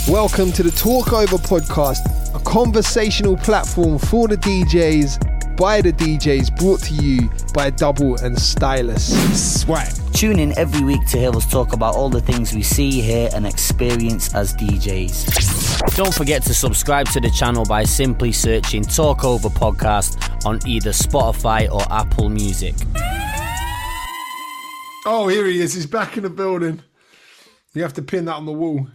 Welcome to the Talk Over podcast, a conversational platform for the DJs, by the DJs, brought to you by Double and Stylus. Swag. Tune in every week to hear us talk about all the things we see, hear and experience as DJs. Don't forget to subscribe to the channel by simply searching Talk Over Podcast on either Spotify or Apple Music. Oh, here he is. He's back in the building. You have to pin that on the wall.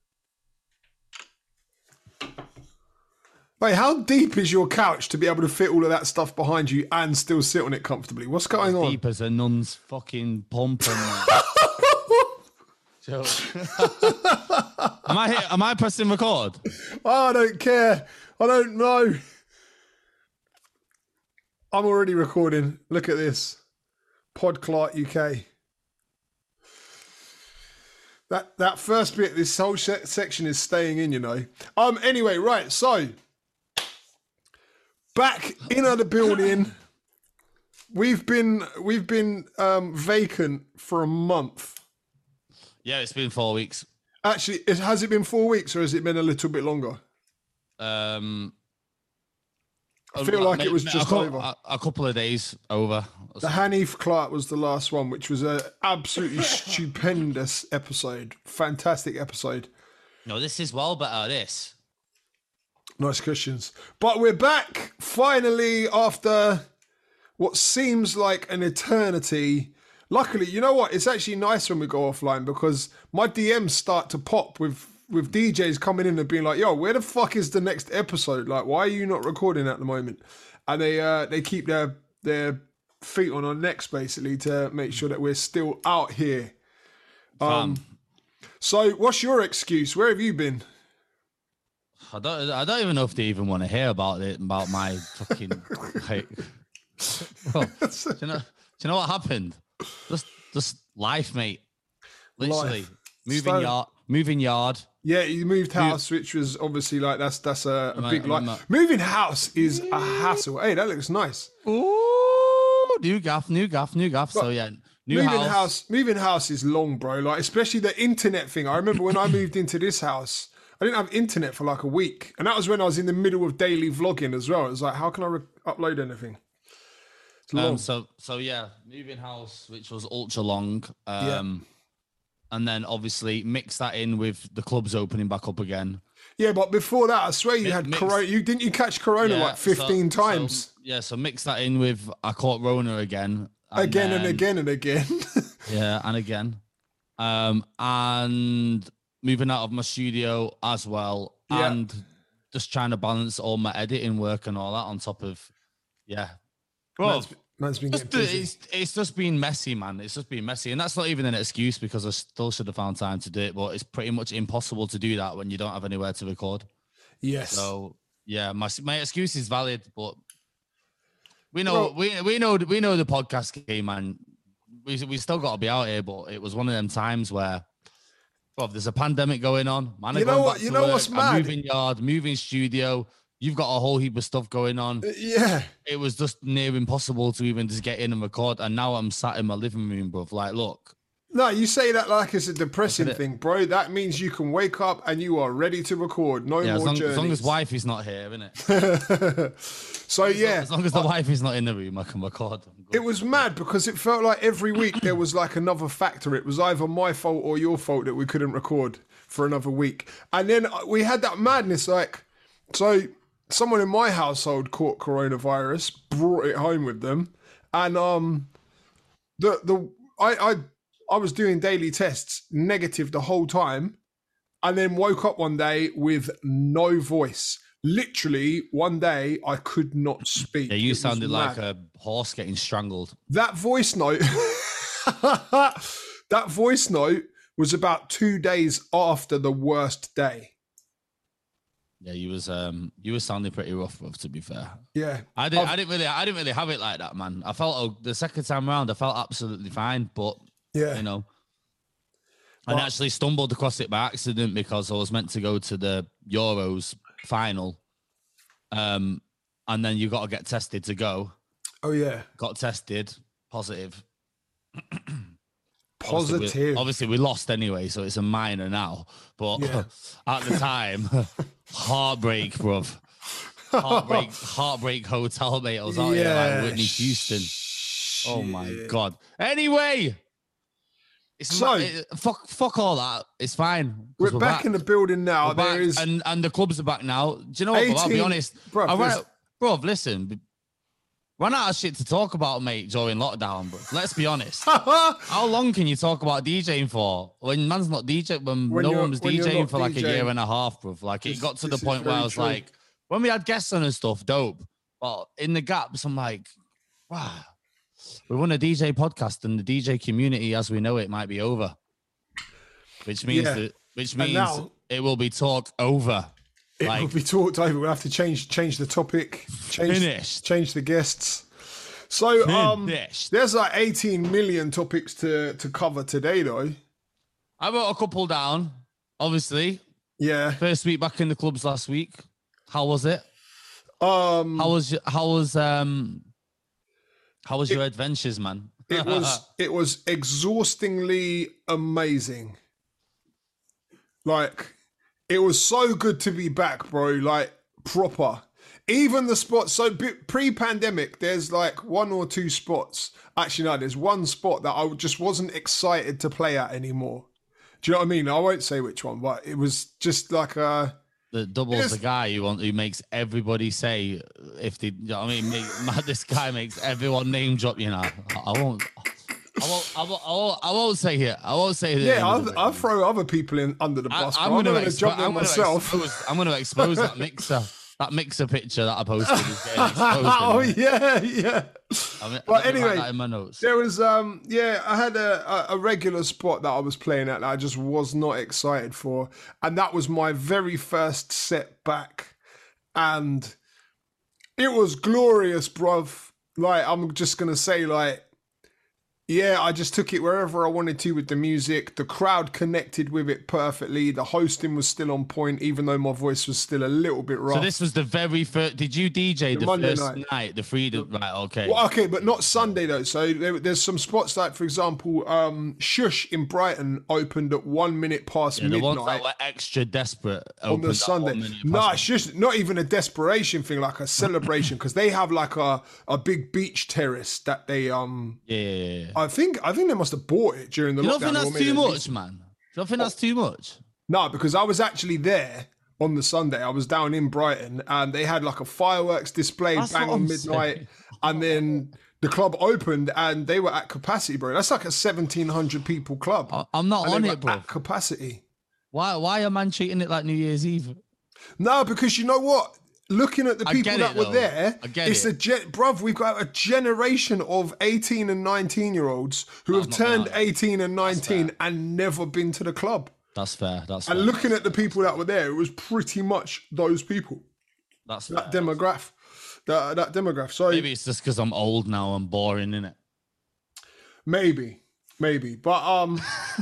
Wait, how deep is your couch to be able to fit all of that stuff behind you and still sit on it comfortably? What's going on? Deep as a nun's fucking pump. So, am I pressing record? Oh, I don't care. I don't know. I'm already recording. Look at this. Podclart UK. That first bit, this whole section is staying in, you know. Anyway, right, so back in the building. We've been vacant for a month. Yeah, it's been 4 weeks. Actually, has it been 4 weeks or has it been a little bit longer? I feel like it was just over. A couple of days over. The Hanif Clark was the last one, which was an absolutely stupendous episode. Fantastic episode. No, this is well better, this. Nice cushions. But we're back, finally, after what seems like an eternity. Luckily, you know what? It's actually nice when we go offline because my DMs start to pop with DJs coming in and being like, yo, where the fuck is the next episode? Like, why are you not recording at the moment? And they keep their feet on our necks, basically, to make sure that we're still out here. So what's your excuse? Where have you been? I don't even know if they even want to hear about my fucking like. Well, do you know what happened? Just life, mate. Literally moving yard. Yeah, you moved house, which was obviously like that's a big life. Moving house is a hassle. Hey, that looks nice. Ooh, new gaff. But so yeah, moving house is long, bro. Like especially the internet thing. I remember when I moved into this house, I didn't have internet for like a week, and that was when I was in the middle of daily vlogging as well. It was like, how can I upload anything? It's long. So yeah, moving house, which was ultra long. And then obviously mix that in with the clubs opening back up again. Yeah, but before that, I swear you had Corona. You catch Corona like 15 times. So mix that in with I caught Rona again. Again and again. Yeah, and again. And moving out of my studio as well. Yeah. And just trying to balance all my editing work and all that on top of, yeah. Well, man's been getting busy. It's just been messy, man. It's just been messy. And that's not even an excuse because I still should have found time to do it, but it's pretty much impossible to do that when you don't have anywhere to record. Yes. So, yeah, my excuse is valid, but we know the podcast game, man. We still got to be out here, but it was one of them times where, well, there's a pandemic going on. Man, you know what's mad? Moving yard, moving studio. You've got a whole heap of stuff going on. Yeah. It was just near impossible to even just get in and record. And now I'm sat in my living room, bruv. Like, look. No, you say that like it's a depressing thing, bro. That means you can wake up and you are ready to record. No more journeys. As long as wifey's not here, innit? So, yeah. As long as the wifey's not in the room, I can record. It was mad because it felt like every week there was like another factor. It was either my fault or your fault that we couldn't record for another week. And then we had that madness, like, so someone in my household caught coronavirus, brought it home with them, and I was doing daily tests, negative the whole time, and then woke up one day with no voice. Literally, one day I could not speak. Yeah, you sounded like a horse getting strangled. That voice note, was about 2 days after the worst day. Yeah, you was sounding pretty rough, to be fair. Yeah, I didn't really have it like that, man. I felt the second time around, I felt absolutely fine, but yeah, you know, I actually stumbled across it by accident because I was meant to go to the Euros final, and then you got to get tested to go. Oh yeah, got tested positive. Positive. Obviously, we lost anyway, so it's a minor now. But at the time, heartbreak, bruv. Heartbreak hotel, mate. I was out here like Whitney Houston. Oh my God. Anyway, fuck all that. It's fine. We're back in the building now. And the clubs are back now. Do you know what? I'll be honest, bro. Listen. Run out of shit to talk about, mate, during lockdown, bro. Let's be honest. How long can you talk about DJing for? When man's not DJing, when no one was DJing for like a year and a half, bro. Like, it got to the point where I was like, when we had guests on and stuff, dope. But in the gaps, I'm like, wow, we run a DJ podcast and the DJ community as we know it might be over. Which means it will be talked over. It will be talked over. We'll have to change the topic, change the guests. So there's like 18 million topics to cover today, though. I wrote a couple down, obviously. Yeah. First week back in the clubs last week. How was it? How was your adventures, man? It was exhaustingly amazing. Like, it was so good to be back, bro. Like, proper. Even the spots. So pre-pandemic, there's like one or two spots. Actually, no, there's one spot that I just wasn't excited to play at anymore. Do you know what I mean? I won't say which one, but it was just like a... The Double's the guy who makes everybody say if they... You know what I mean? This guy makes everyone name drop, you know. I won't say here. I won't say it. Yeah, I'll throw other people in under the bus. I'm going to jump in myself. I'm going to expose that mixer. That mixer picture that I posted is getting exposed. Oh yeah. But anyway, that in my notes. There was I had a regular spot that I was playing at that I just was not excited for, and that was my very first set back, and it was glorious, bruv. Like, I'm just gonna say, like, yeah, I just took it wherever I wanted to with the music. The crowd connected with it perfectly. The hosting was still on point, even though my voice was still a little bit rough. So this was the very first... Did you DJ the first night? The freedom... Right, okay. Well, okay, but not Sunday, though. So there's some spots like, for example, Shush in Brighton opened at 1 minute past midnight. The ones that were extra desperate on the Sunday. Nah, Shush, not even a desperation thing, like a celebration, because they have like a big beach terrace that they... Yeah. I think they must have bought it during the lockdown. You don't think that's too much, man? You don't think that's too much? No, because I was actually there on the Sunday. I was down in Brighton and they had like a fireworks display bang on midnight. And then the club opened and they were at capacity, bro. That's like a 1,700 people club. I'm not on it, bro. At capacity. Why are man treating it like New Year's Eve? No, because you know what? Looking at the people that were there, bruv, we've got a generation of 18 and 19-year-olds who have turned 18 and 19 and never been to the club. That's fair. And looking at the people that were there, it was pretty much those people. That demographic. That demographic. So maybe it's just because I'm old now and boring, innit? Maybe. But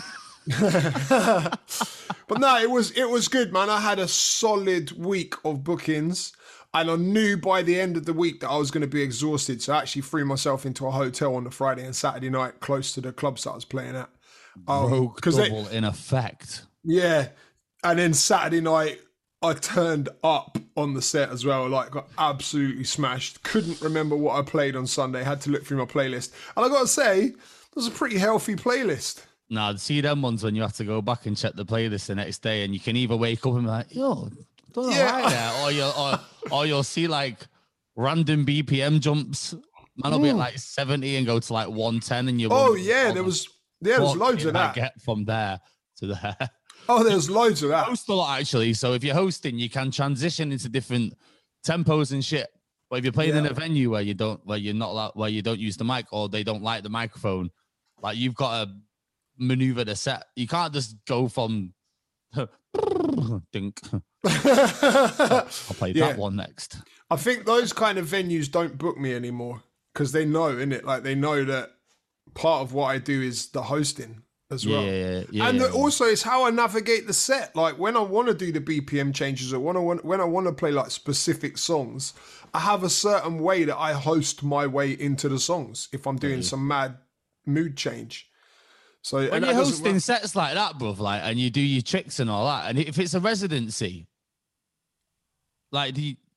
but no, it was good, man. I had a solid week of bookings, and I knew by the end of the week that I was going to be exhausted. So I actually threw myself into a hotel on the Friday and Saturday night close to the clubs that I was playing at. Broke double in effect. Yeah, and then Saturday night I turned up on the set as well. Like, got absolutely smashed. Couldn't remember what I played on Sunday. Had to look through my playlist, and I got to say, it was a pretty healthy playlist. Nah, see them ones when you have to go back and check the playlist the next day, and you can either wake up and be like, yo, don't know why there, or you'll see like random BPM jumps. Man will be at like 70 and go to like 110, and you. Oh yeah, there's loads of that. Get from there to there. Oh, there's loads of that. Host a lot actually. So if you're hosting, you can transition into different tempos and shit. But if you're playing in a venue where you don't use the mic or they don't like the microphone, like you've got to maneuver the set. You can't just go from dink. I'll play that one next. I think those kind of venues don't book me anymore because they know, innit? Like they know that part of what I do is the hosting as well. And also it's how I navigate the set. Like when I want to do the BPM changes or when I want to play like specific songs, I have a certain way that I host my way into the songs if I'm doing some mad mood change. So When and you're that doesn't hosting work. sets like that, bruv, like, and you do your tricks and all that, and if it's a residency, like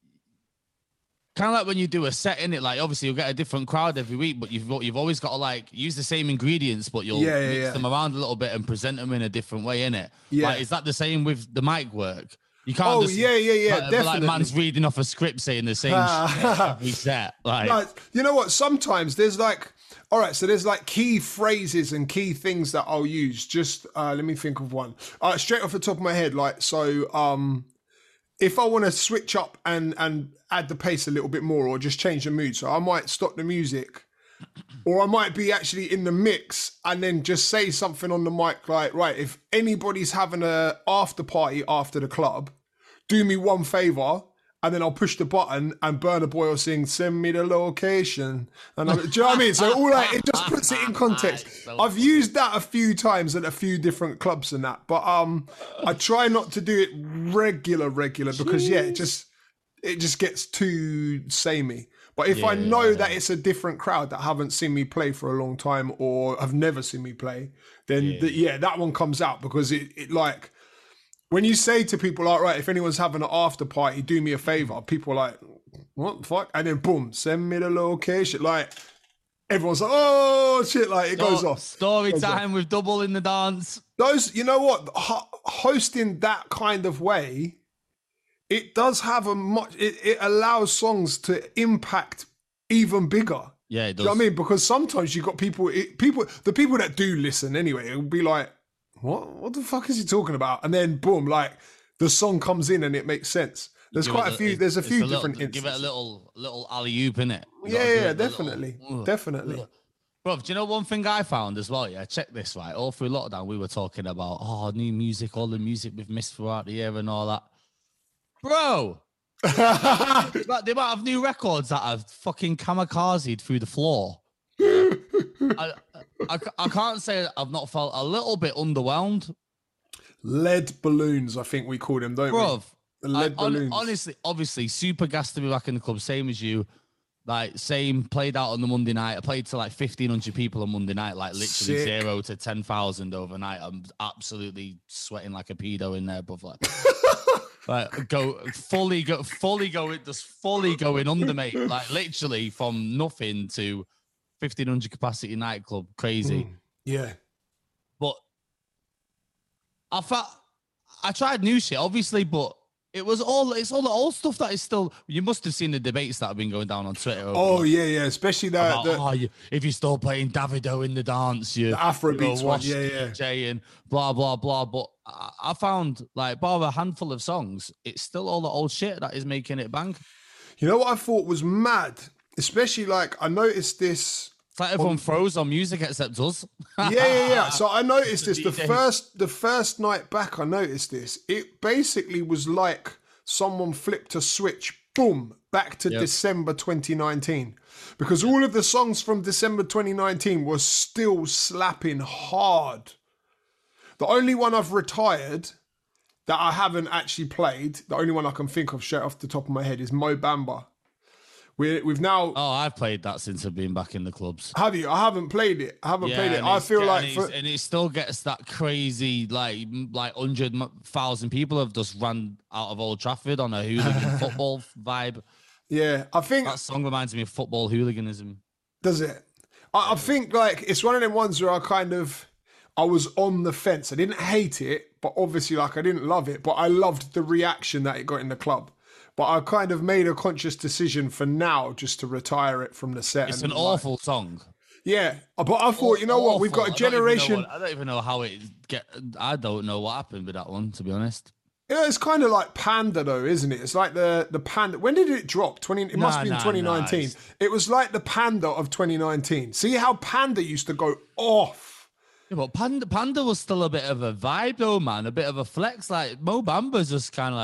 kind of like when you do a set in it, like obviously you'll get a different crowd every week, but you've always got to like use the same ingredients, but you'll mix them around a little bit and present them in a different way, innit? Yeah. Like, is that the same with the mic work? You can't. Oh just, yeah, definitely. Like man's reading off a script saying the same shit every set. Like, No, you know what? Sometimes there's like, all right, so there's like key phrases and key things that I'll use. Just let me think of one. Straight off the top of my head, like so. If I want to switch up and add the pace a little bit more or just change the mood, so I might stop the music, or I might be actually in the mix and then just say something on the mic like, right, if anybody's having a after party after the club, do me one favor, and then I'll push the button and Burna Boy will sing, send me the location. And do you know what I mean? So all that, it just puts it in context. I've used that a few times at a few different clubs and that, but I try not to do it regular because it just gets too samey. But if I know that it's a different crowd that haven't seen me play for a long time or have never seen me play, then that one comes out because it like, when you say to people, all right, if anyone's having an after party, do me a favor. People are like, what the fuck? And then boom, send me the location. Like everyone's like, oh shit, like it goes off. Story time with Double in the dance. Those, you know what? Hosting that kind of way, it does have it allows songs to impact even bigger. Yeah, it does. Do you know what I mean? Because sometimes you've got the people that do listen anyway, it'll be like, what the fuck is he talking about? And then boom, like the song comes in and it makes sense. There's quite a few. There's a few different instances. Give it a little alley-oop in it. Yeah, definitely. Bro, do you know one thing I found as well? Yeah, check this, right? All through lockdown, we were talking about new music, all the music we've missed throughout the year and all that. Bro, the amount of new records that have fucking kamikazed through the floor. I can't say I've not felt a little bit underwhelmed. Lead balloons, I think we call them, don't we? The lead balloons. Honestly, obviously, super gassed to be back in the club, same as you. Like, same, played out on the Monday night. I played to like 1,500 people on Monday night, like literally 0 to 10,000 overnight. I'm absolutely sweating like a pedo in there, but like, fully going under, mate. Like literally from nothing to 1,500 capacity nightclub, crazy. Yeah. But I tried new shit, obviously, but it's all the old stuff that is still. You must have seen the debates that have been going down on Twitter. Especially that. If you're still playing Davido in the dance, the Afrobeats one, DJ and blah blah blah. But I found like bar a handful of songs, it's still all the old shit that is making it bang. You know what I thought was mad, especially like I noticed this. It's like everyone froze on music except us. Yeah. So I noticed this the first night back. I noticed this. It basically was like someone flipped a switch, boom, back to December 2019, because all of the songs from December 2019 were still slapping hard. The only one I've retired that I haven't actually played, the only one I can think of straight off the top of my head is Mo Bamba. We've now. Oh, I've played that since I've been back in the clubs. Have you? I haven't played it. I feel like, and it still gets that crazy, like 100,000 people have just run out of Old Trafford on a hooligan football vibe. Yeah, I think that song reminds me of football hooliganism. Does it? I think like it's one of them ones where I was on the fence. I didn't hate it, but obviously like I didn't love it, but I loved the reaction that it got in the club. But I kind of made a conscious decision for now just to retire it from the set. It's an awful song. Yeah, but I thought, you know what? We've got a generation. I don't even know how it I don't know what happened with that one, to be honest. Yeah, it's kind of like Panda, though, isn't it? It's like the Panda. When did it drop? It must have been 2019. It was like the Panda of 2019. See how Panda used to go off. Yeah, but Panda was still a bit of a vibe, though, man. A bit of a flex. Like Mo Bamba's just kind of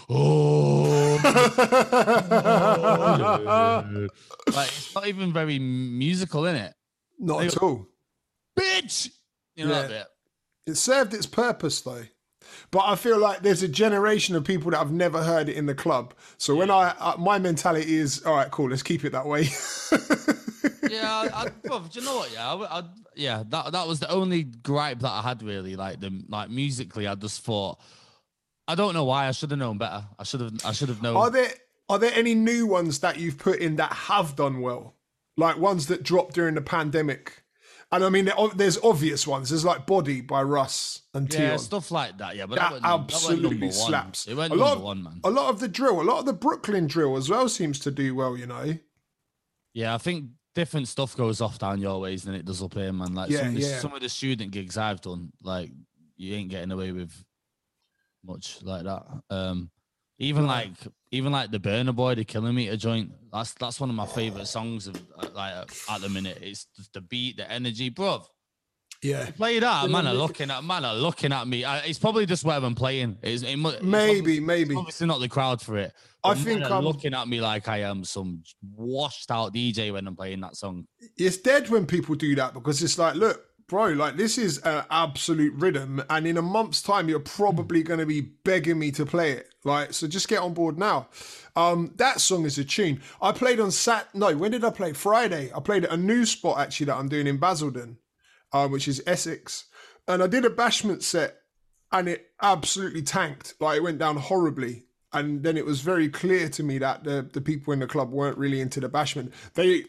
like, like it's not even very musical, innit? Not at all. Bitch, you know that bit. It served its purpose, though. But I feel like there's a generation of people that have never heard it in the club. So when my mentality is, all right, cool, let's keep it that way. Bro, do you know what? Yeah, that was the only gripe that I had really. Like musically, I just thought, I don't know why. I should have known better. I should have known. Are there any new ones that you've put in that have done well? Like ones that dropped during the pandemic? And I mean, there's obvious ones. There's like Body by Russ and Tion. Yeah, stuff like that. Yeah, but that absolutely slaps. It went number one, man. A lot of the drill, a lot of the Brooklyn drill as well seems to do well, you know? Yeah, I think different stuff goes off down your ways than it does up here, man. Like some of the student gigs I've done, like you ain't getting away with much like that. Even like the Burner Boy, the Kilometer joint. That's one of my favorite songs of like at the minute. It's just the beat, the energy, bruv. Yeah, play that. Man are looking at me. It's probably just where I'm playing. Maybe. It's obviously not the crowd for it. I think I'm looking at me like I am some washed out DJ when I'm playing that song. It's dead when people do that because it's like, look, bro, like this is an absolute rhythm, and in a month's time, you're probably going to be begging me to play it. Like, so just get on board now. That song is a tune. I played on when did I play? Friday. I played at a new spot actually that I'm doing in Basildon, which is Essex. And I did a bashment set and it absolutely tanked. Like it went down horribly. And then it was very clear to me that the people in the club weren't really into the bashment. They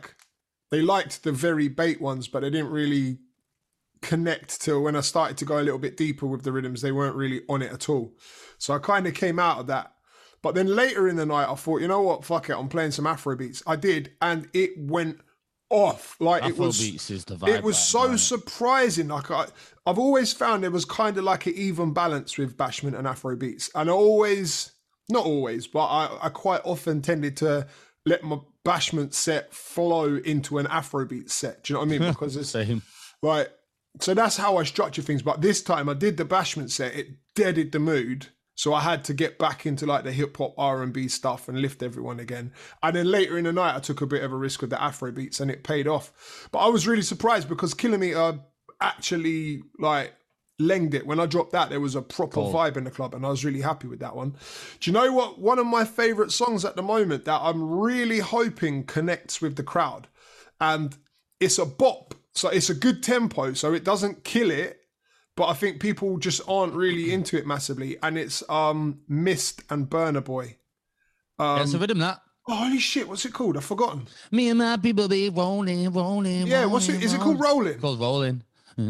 liked the very bait ones, but they didn't really connect till when I started to go a little bit deeper with the rhythms. They weren't really on it at all. So I kind of came out of that. But then later in the night, I thought, you know what? Fuck it. I'm playing some Afro beats. I did. And it went off. Like Afro beats is the vibe. It was so surprising. Like I've always found there was kind of like an even balance with bashment and Afro beats. And not always, but I quite often tended to let my bashment set flow into an Afrobeat set. Do you know what I mean? Because it's same. Right. So that's how I structure things. But this time I did the bashment set. It deaded the mood. So I had to get back into like the hip hop R&B stuff and lift everyone again. And then later in the night, I took a bit of a risk with the Afro beats and it paid off. But I was really surprised because Kilometer actually like lenged it. When I dropped that, there was a proper vibe in the club and I was really happy with that one. Do you know what? One of my favorite songs at the moment that I'm really hoping connects with the crowd, and it's a bop. So it's a good tempo. So it doesn't kill it. But I think people just aren't really into it massively. And it's Mist and Burner Boy. It's a rhythm that. Oh, holy shit, what's it called? I've forgotten. Me and my people be rolling. Yeah, what's it? Is it called Rolling? It's called Rolling.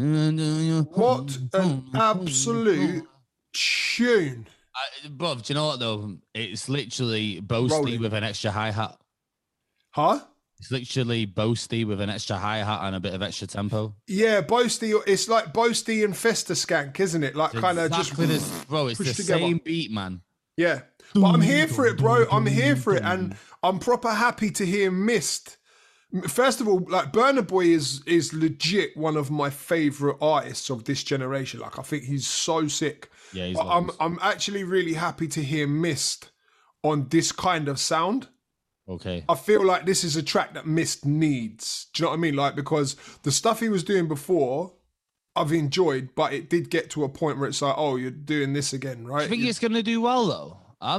What an absolute tune. Bruv, do you know what though? It's literally Boasty with an extra hi-hat. Huh? It's literally Boasty with an extra hi-hat and a bit of extra tempo. Yeah, Boasty, it's like Boasty and Festa Skank, isn't it? Like kind of just... Bro, it's the same beat, man. Yeah. But I'm here for it, bro. I'm here for it. And I'm proper happy to hear Mist. First of all, like Burner Boy is legit one of my favourite artists of this generation. Like I think he's so sick. Yeah, I'm actually really happy to hear Mist on this kind of sound. Okay. I feel like this is a track that Mist needs. Do you know what I mean? Like, because the stuff he was doing before, I've enjoyed, but it did get to a point where it's like, oh, you're doing this again, right? Do you think it's going to do well though?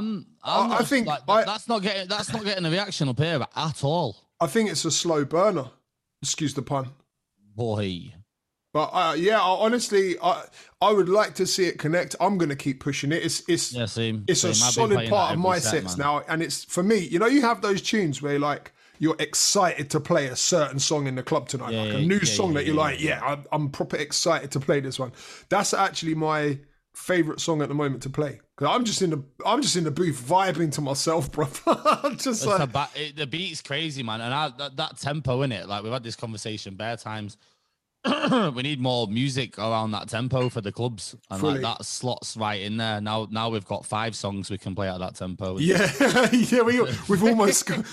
I think like, that's not getting a reaction up here at all. I think it's a slow burner. Excuse the pun, boy. But honestly, I would like to see it connect. I'm going to keep pushing it. It's a solid part of my sets now. And it's, for me, you know, you have those tunes where like, you're excited to play a certain song in the club tonight. A new song that you're like, I'm proper excited to play this one. That's actually my favourite song at the moment to play. Because I'm just in the booth vibing to myself, bro. Just like... the beat's crazy, man. And that tempo in it, like we've had this conversation bare times. We need more music around that tempo for the clubs, and like that slots right in there. Now we've got 5 songs we can play at that tempo. Yeah, we've almost got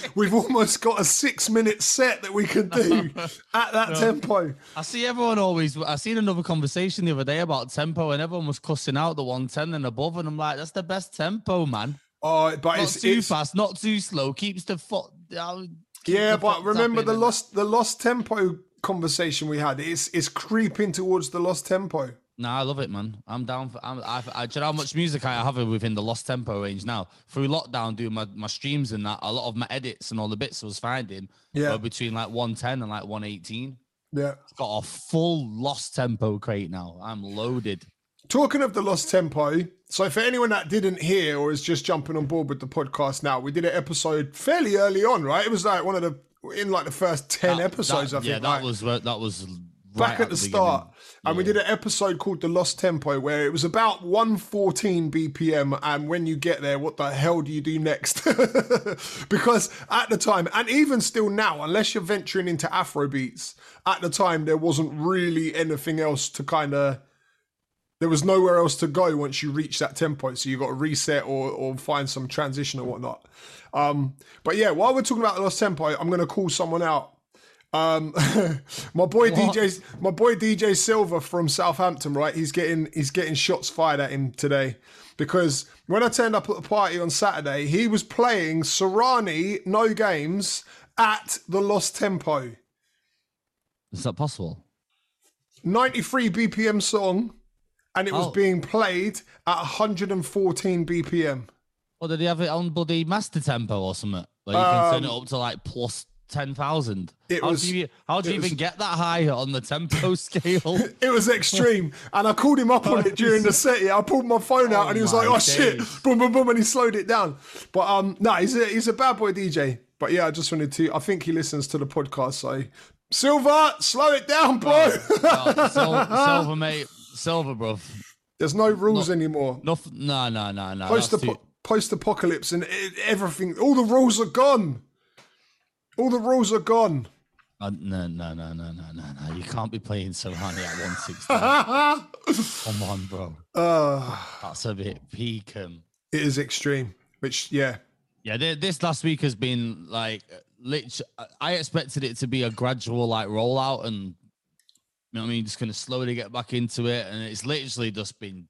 a 6-minute set that we can do at that tempo. I see everyone I seen another conversation the other day about tempo, and everyone was cussing out the 110 and above, and I'm like, that's the best tempo, man. Oh, but not too fast, not too slow, keeps the foot. Yeah, but remember the lost tempo conversation we had. It's creeping towards the lost tempo. No, I love it, man. I'm down for. Do you know how much music I have within the Lost Tempo range now? Through lockdown, doing my streams and that, a lot of my edits and all the bits I was finding were between like 110 and like 118. Yeah, it's got a full Lost Tempo crate now. I'm loaded. Talking of the Lost Tempo, so for anyone that didn't hear or is just jumping on board with the podcast now, we did an episode fairly early on, right? It was like in like the first 10 episodes, I think. Yeah, that was back right at the start. And we did an episode called The Lost Tempo where it was about 114 BPM. And when you get there, what the hell do you do next? Because at the time, and even still now, unless you're venturing into Afro beats, at the time, there wasn't really anything else to there was nowhere else to go once you reach that tempo. So you got to reset or find some transition or whatnot. But yeah, while we're talking about The Lost Tempo, I'm going to call someone out. My boy DJ Silver from Southampton, right? He's getting shots fired at him today because when I turned up at the party on Saturday, he was playing Serrani No Games at the Lost Tempo. Is that possible? 93 BPM song, and it was being played at 114 BPM. Well, did he have it on bloody master tempo or something? Like you can turn it up to like plus 10,000. How do you even get that high on the tempo scale? It was extreme. And I called him up on it during the set. I pulled my phone out and he was like, oh shit, boom, boom, boom, and he slowed it down. But he's a bad boy DJ. But yeah, I just wanted to, I think he listens to the podcast. So Silver, slow it down, bro. Silver, mate. Silver, bro. There's no rules anymore. No. Post-apocalypse and everything. All the rules are gone. All the rules are gone. No. You can't be playing Serrani at 160. Come on, bro. That's a bit peaking. It is extreme, which, yeah. Yeah, this last week has been like, I expected it to be a gradual like rollout and, you know what I mean, just going to slowly get back into it. And it's literally just been...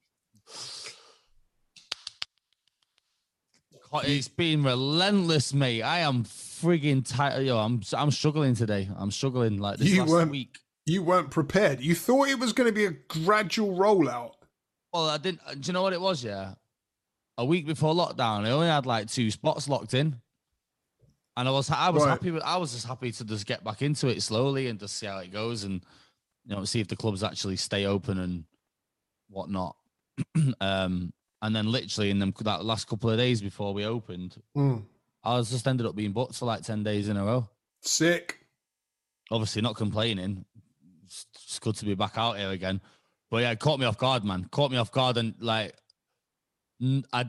It's been relentless, mate. I am frigging tired. Yo, I'm struggling today. I'm struggling like this last week. You weren't prepared. You thought it was going to be a gradual rollout. Well, I didn't. Do you know what it was? Yeah, a week before lockdown, I only had like 2 spots locked in, and I was happy. I was just happy to just get back into it slowly and just see how it goes, and see if the clubs actually stay open and whatnot. And then literally in that last couple of days before we opened, I was just ended up being booked for like 10 days in a row. Sick. Obviously not complaining. It's good to be back out here again. But yeah, it caught me off guard, man. Caught me off guard and like, I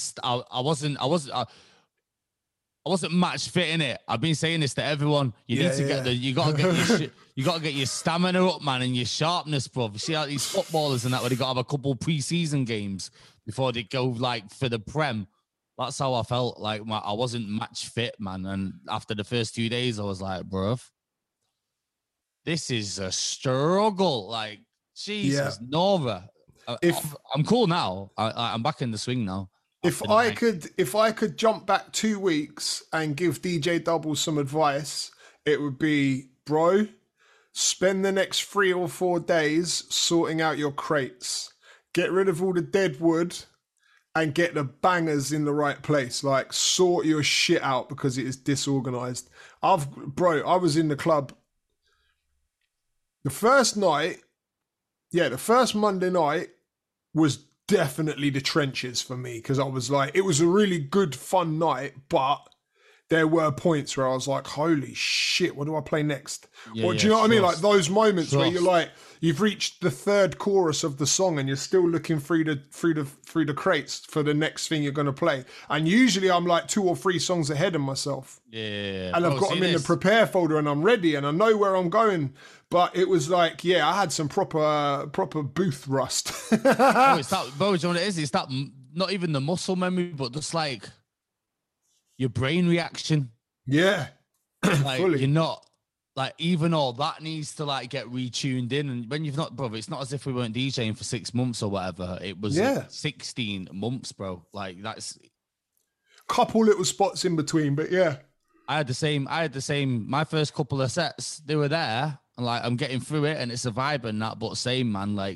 wasn't match fit in it. I've been saying this to everyone. You gotta get your stamina up, man, and your sharpness, bro. You see how these footballers and that, where they got to have a couple pre-season games before they go like for the Prem. That's how I felt. Like I wasn't match fit, man. And after the first 2 days, I was like, bro, this is a struggle. Like, Jesus, Nora. I'm cool now. I'm back in the swing now. If I could jump back 2 weeks and give DJ Double some advice, it would be, bro, spend the next 3 or 4 days sorting out your crates. Get rid of all the dead wood and get the bangers in the right place. Like, sort your shit out because it is disorganized. I was in the club the first night. Yeah, the first Monday night was definitely the trenches for me because I was like, it was a really good, fun night, but there were points where I was like, holy shit, what do I play next? Do you know what I mean? Like those moments where you're like, you've reached the 3rd chorus of the song and you're still looking through the crates for the next thing you're going to play. And usually I'm like 2 or 3 songs ahead of myself. Yeah. And I've got them in the prepare folder and I'm ready and I know where I'm going. But it was like, I had some proper booth rust. It's that, bro, do you know what it is? It's that, not even the muscle memory, but just like your brain reaction. Yeah. Like, fully. You're not, like, even all that needs to, like, get retuned in. And when you've not, bro, it's not as if we weren't DJing for 6 months or whatever. It was 16 months, bro. Like, that's... Couple little spots in between, but yeah. I had the same, my first couple of sets, they were there. And like, I'm getting through it and it's a vibe and that, but same, man, like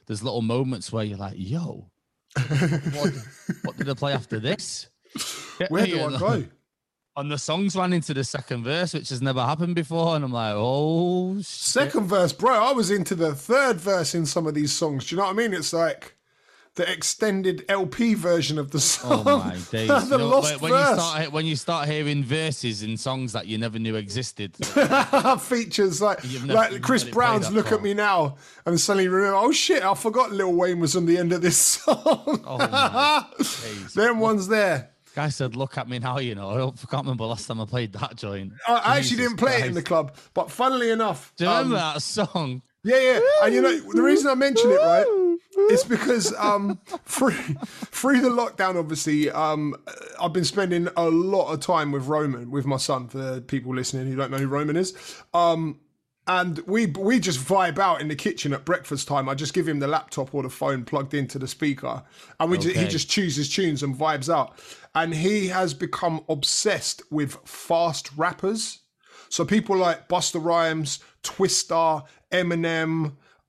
there's little moments where you're like, yo, what did I play after this? Where do I go? And the songs ran into the second verse, which has never happened before. And I'm like, oh, shit. Second verse, bro. I was into the third verse in some of these songs. Do you know what I mean? It's like the extended LP version of the song. Oh, my days. The lost verse. When you start hearing verses in songs that you never knew existed. Features like Chris Brown's Look at Me Now. And suddenly remember, oh, shit, I forgot Lil Wayne was on the end of this song. Oh, my days. Them ones there. Guy said, look at me now, you know. I can't remember last time I played that joint. I actually didn't play it in the club, but funnily enough. Do you remember that song? Yeah. And you know, the reason I mention it, right, is because through the lockdown, obviously, I've been spending a lot of time with Roman, with my son, for the people listening who don't know who Roman is. And we just vibe out in the kitchen at breakfast time. I just give him the laptop or the phone plugged into the speaker, and he just chooses tunes and vibes out. And he has become obsessed with fast rappers. So people like Busta Rhymes, Twista, Eminem,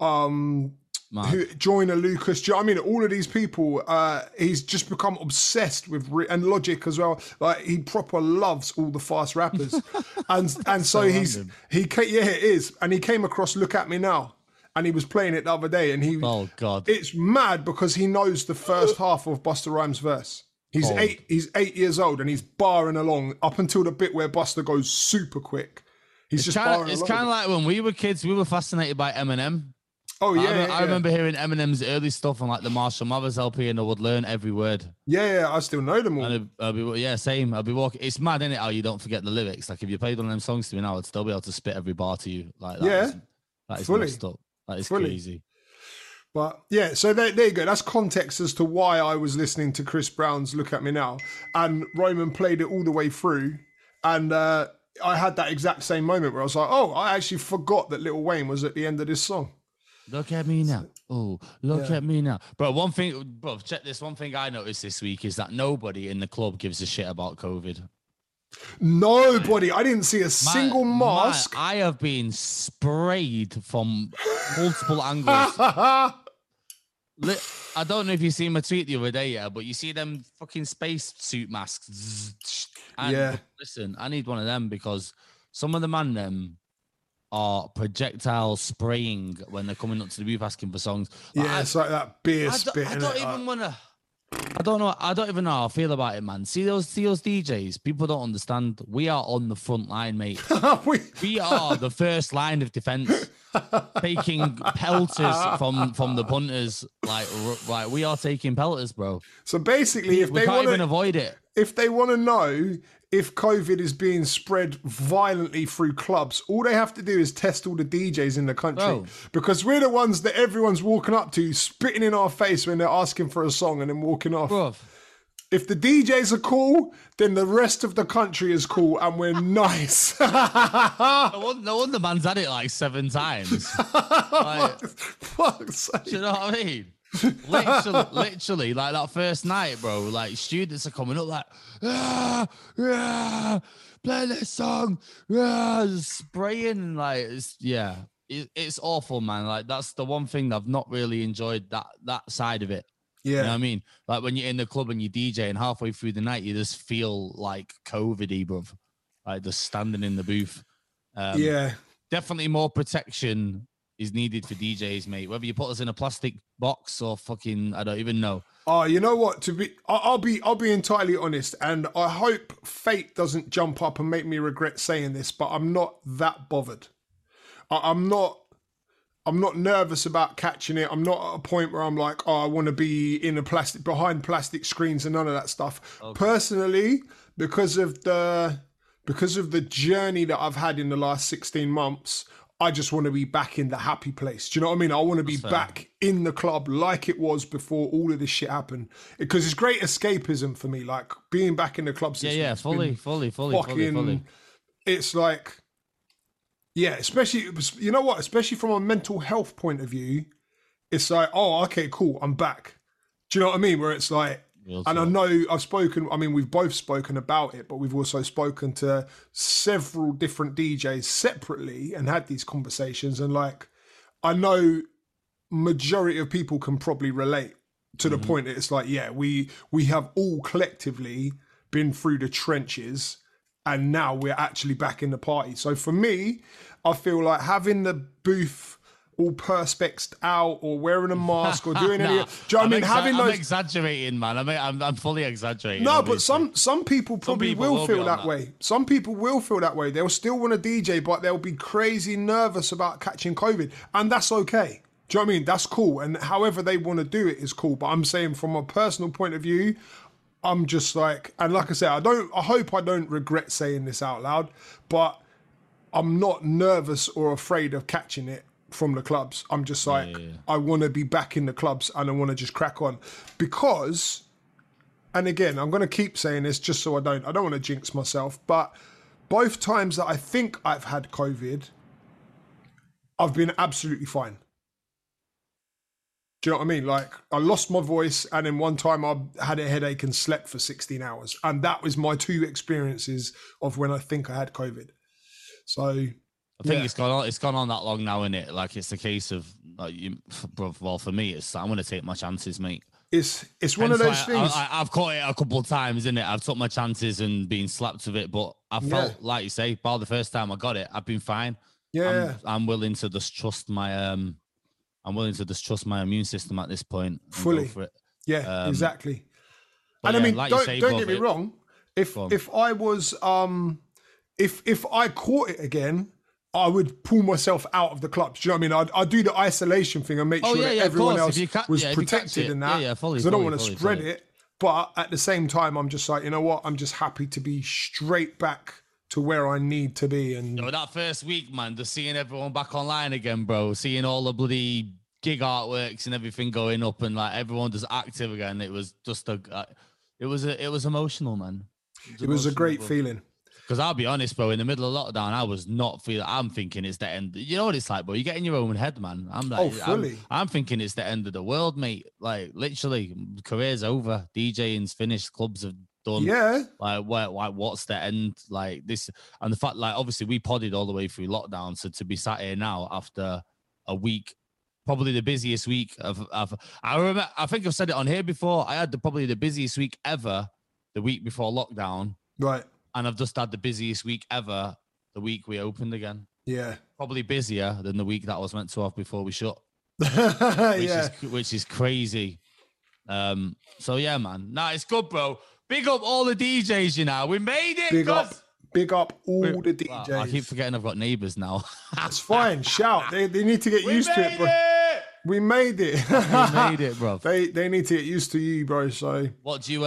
Joyner Lucas. Do you know what I mean? All of these people, he's just become obsessed with, and Logic as well. Like he proper loves all the fast rappers, and so it is. And he came across Look at Me Now, and he was playing it the other day, and oh god, it's mad because he knows the first half of Busta Rhymes' verse. He's He's 8 years old, and he's barring along up until the bit where Busta goes super quick. It's kind of like when we were kids, we were fascinated by Eminem. Oh yeah, I remember hearing Eminem's early stuff on like the Marshall Mathers LP, and I would learn every word. Yeah, I still know them all. And same. I'd be walking. It's mad, isn't it? How you don't forget the lyrics. Like if you played one of them songs to me now, I'd still be able to spit every bar to you. Like that. Yeah, that is messed up. That is crazy. But yeah, so there you go. That's context as to why I was listening to Chris Brown's Look at Me Now, and Roman played it all the way through, and I had that exact same moment where I was like, oh, I actually forgot that Lil Wayne was at the end of this song. Look at me now. Oh, look at me now. Bro, check this. One thing I noticed this week is that nobody in the club gives a shit about COVID. Nobody. I didn't see a single mask. I have been sprayed from multiple angles. I don't know if you seen my tweet the other day, but you see them fucking space suit masks. And listen, I need one of them because some of the them are projectile spraying when they're coming up to the booth asking for songs. It's like that beer spit. I don't even want to. I don't even know how I feel about it, man. See those DJs? People don't understand. We are on the front line, mate. We are the first line of defense, taking pelters from the punters. Like we are taking pelters, bro. So basically, we can't even avoid it. If they want to know if COVID is being spread violently through clubs, all they have to do is test all the DJs in the country, because we're the ones that everyone's walking up to, spitting in our face when they're asking for a song and then walking off. Bro. If the DJs are cool, then the rest of the country is cool and we're nice. No wonder man's had it like 7 times. Fuck's sake. Do you know what I mean? Literally, like that first night, bro. Like students are coming up, like, play this song, spraying, like, it's awful, man. Like that's the one thing that I've not really enjoyed that side of it. Yeah, you know what I mean, like when you're in the club and you DJ, and halfway through the night you just feel like COVID-y, bro. Like just standing in the booth. Definitely more protection is needed for DJs, mate. Whether you put us in a plastic box or fucking, I don't even know. Oh, you know what? I'll be entirely honest, and I hope fate doesn't jump up and make me regret saying this, but I'm not that bothered. I'm not nervous about catching it. I'm not at a point where I'm like, oh, I want to be behind plastic screens and none of that stuff. Okay. Personally, because of the journey that I've had in the last 16 months, I just want to be back in the happy place. Do you know what I mean? I want to be back in the club like it was before all of this shit happened. Because it's great escapism for me, like being back in the club system. Yeah, fully. It's like, yeah, especially, you know what? Especially from a mental health point of view, it's like, oh, okay, cool, I'm back. Do you know what I mean? Where it's like, and I know we've both spoken about it, but we've also spoken to several different DJs separately and had these conversations. And like, I know majority of people can probably relate to the point that it's like, yeah, we have all collectively been through the trenches and now we're actually back in the party. So for me, I feel like having the booth all perspexed out or wearing a mask or doing any... Do you know what I mean? I'm exaggerating, man. I'm fully exaggerating. No, obviously. but some people probably will feel that way. Some people will feel that way. They'll still want to DJ, but they'll be crazy nervous about catching COVID. And that's okay. Do you know what I mean? That's cool. And however they want to do it is cool. But I'm saying from a personal point of view, I'm just like, and like I said, I hope I don't regret saying this out loud, but I'm not nervous or afraid of catching it from the clubs. I'm just like, I want to be back in the clubs and I want to just crack on because, and again, I'm going to keep saying this just so I don't want to jinx myself, but both times that I think I've had COVID, I've been absolutely fine. Do you know what I mean? Like, I lost my voice and then one time I had a headache and slept for 16 hours. And that was my two experiences of when I think I had COVID. So I think it's gone on that long now, isn't it? Like, it's a case of, well, for me, I'm going to take my chances, mate. It's one of those things. I've caught it a couple of times, isn't it? I've took my chances and been slapped with it, but I felt, like you say, by the first time I got it, I've been fine. Yeah. I'm willing to just trust my... I'm willing to just trust my immune system at this point. Fully. Go for it. Yeah, exactly. And yeah, I mean, like don't get me wrong. If I was, if I caught it again, I would pull myself out of the clubs. Do you know what I mean? I'd do the isolation thing and make sure that everyone else was protected in that. Because I don't want to spread it. But at the same time, I'm just like, you know what? I'm just happy to be straight back to where I need to be. And that first week, man, just seeing everyone back online again, bro, seeing all the bloody gig artworks and everything going up and like everyone just active again. It was just it was emotional, man. It was a great feeling. Because I'll be honest, bro, in the middle of lockdown, I was not feeling. I'm thinking it's the end. You know what it's like, bro? You get in your own head, man. I'm like, fully. I'm thinking it's the end of the world, mate. Like, literally, career's over. DJing's finished. Clubs have done. Yeah. Like, what's the end? Like this, and the fact, like, obviously, we podded all the way through lockdown. So to be sat here now after a week, probably the busiest week I remember. I think I've said it on here before. I had probably the busiest week ever the week before lockdown. Right. And I've just had the busiest week ever the week we opened again. Yeah. Probably busier than the week that I was meant to have before we shut. Which is crazy. So, yeah, man. Nah, it's good, bro. Big up all the DJs, you know. We made it. Big up all the DJs. Well, I keep forgetting I've got neighbours now. That's fine. Shout. They need to get used to it, bro. We made it. We made it, bro. They need to get used to you, bro. So what do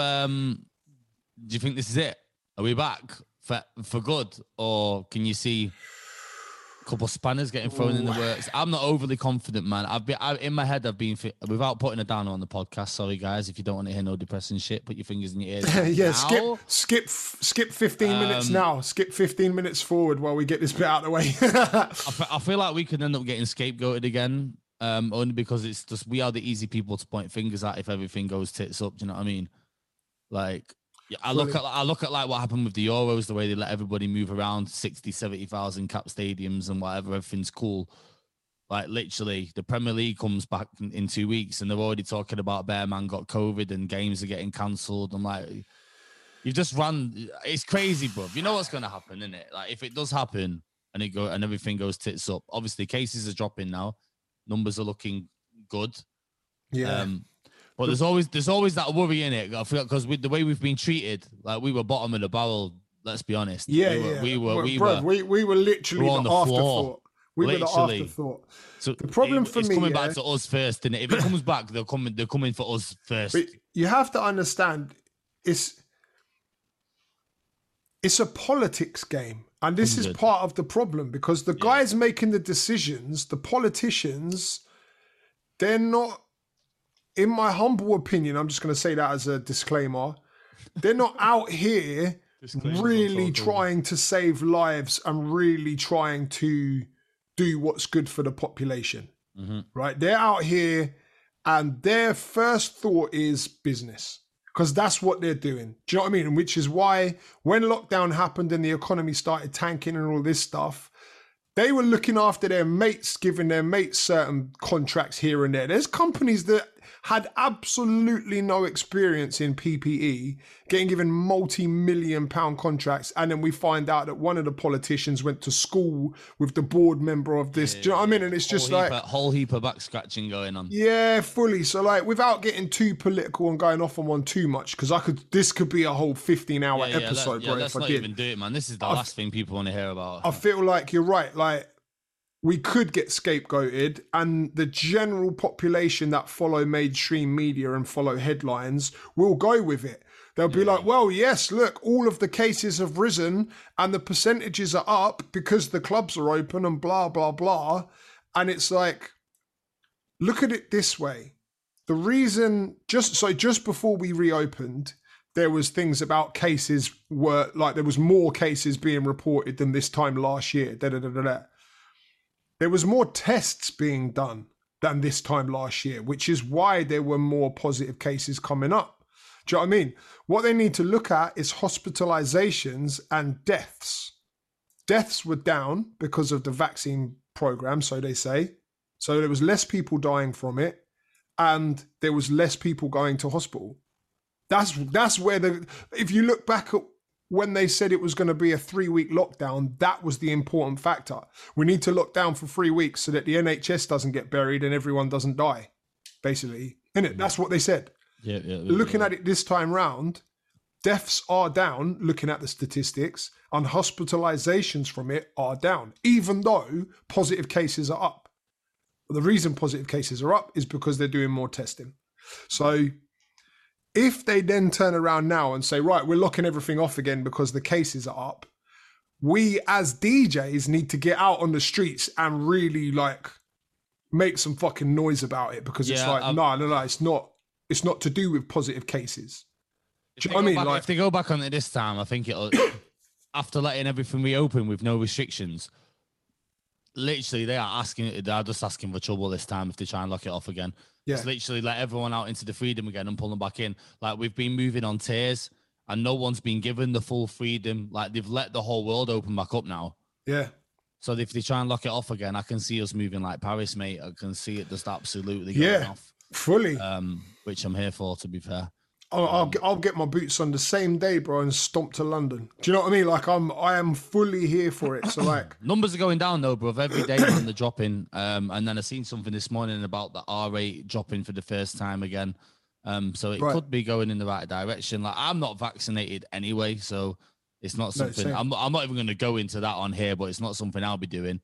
you think this is it? Are we back for good, or can you see a couple of spanners getting thrown in the works? I'm not overly confident, man. In my head, I've been without putting a downer on the podcast. Sorry, guys, if you don't want to hear no depressing shit, put your fingers in your ears. Yeah, skip 15 minutes now. Skip 15 minutes forward while we get this bit out of the way. I feel like we could end up getting scapegoated again, only because it's just we are the easy people to point fingers at if everything goes tits up. Do you know what I mean? Like. Yeah, I look at like what happened with the Euros, the way they let everybody move around 60, 70,000 cap stadiums and whatever, everything's cool. Like literally the Premier League comes back in 2 weeks and they're already talking about Bearman got COVID and games are getting cancelled. I'm like, you've just run. It's crazy, bro. You know what's going to happen, isn't it? Like if it does happen and everything goes tits up, obviously cases are dropping now. Numbers are looking good. Yeah. But there's always that worry in it. I feel because with the way we've been treated, like we were bottom of the barrel. Let's be honest. We were literally on the floor. afterthought. We were the afterthought. So the problem for me, it's coming back to us first, and if it comes back, they're coming for us first. But you have to understand, it's a politics game, and this is part of the problem because the guys making the decisions, the politicians, they're not. In my humble opinion, I'm just going to say that as a disclaimer, they're not out here really trying to save lives and really trying to do what's good for the population, right? They're out here and their first thought is business because that's what they're doing. Do you know what I mean? Which is why when lockdown happened and the economy started tanking and all this stuff, They were looking after their mates, giving their mates certain contracts here and there. There's companies that had absolutely no experience in PPE getting given multi-million pound contracts, and then we find out that one of the politicians went to school with the board member of this. Do you know what I mean? And it's just like a whole heap of back scratching going on. Yeah, fully. So like, without getting too political and going off on one too much, because this could be a whole 15-hour episode, bro. Let's not even do it, man. This is the last thing people want to hear about. I feel like you're right. Like, we could get scapegoated, and the general population that follow mainstream media and follow headlines will go with it. They'll be like, well, yes, look, all of the cases have risen and the percentages are up because the clubs are open and blah, blah, blah. And it's like, look at it this way. The reason, just before we reopened, there was things about cases were like, there was more cases being reported than this time last year. There was more tests being done than this time last year, which is why there were more positive cases coming up. Do you know what I mean? What they need to look at is hospitalizations and deaths. Deaths were down because of the vaccine program, so they say. So there was less people dying from it, and there was less people going to hospital. That's where if you look back at when they said it was going to be a 3-week lockdown, that was the important factor. We need to lock down for 3 weeks so that the NHS doesn't get buried and everyone doesn't die, basically. Innit? That's what they said. Looking at it this time round, deaths are down, looking at the statistics, and hospitalizations from it are down, even though positive cases are up. The reason positive cases are up is because they're doing more testing. So if they then turn around now and say, right, we're locking everything off again because the cases are up, we as DJs need to get out on the streets and really like make some fucking noise about it, because it's like, no, it's not to do with positive cases. Do you know what I mean? If they go back on it this time, I think it'll, after letting everything reopen with no restrictions, literally they're just asking for trouble this time if they try and lock it off again. It's literally let everyone out into the freedom again and pull them back in. Like, we've been moving on tiers and no one's been given the full freedom. Like, they've let the whole world open back up now. Yeah. So if they try and lock it off again, I can see us moving like Paris, mate. I can see it just absolutely going off. Fully. Which I'm here for, to be fair. I'll get my boots on the same day, bro, and stomp to London. Do you know what I mean? Like, I am fully here for it. So like, numbers are going down though, bro. Every day, man, they're dropping. And then I seen something this morning about the R rate dropping for the first time again. So it could be going in the right direction. Like, I'm not vaccinated anyway, so it's not something. I'm not even going to go into that on here, but it's not something I'll be doing.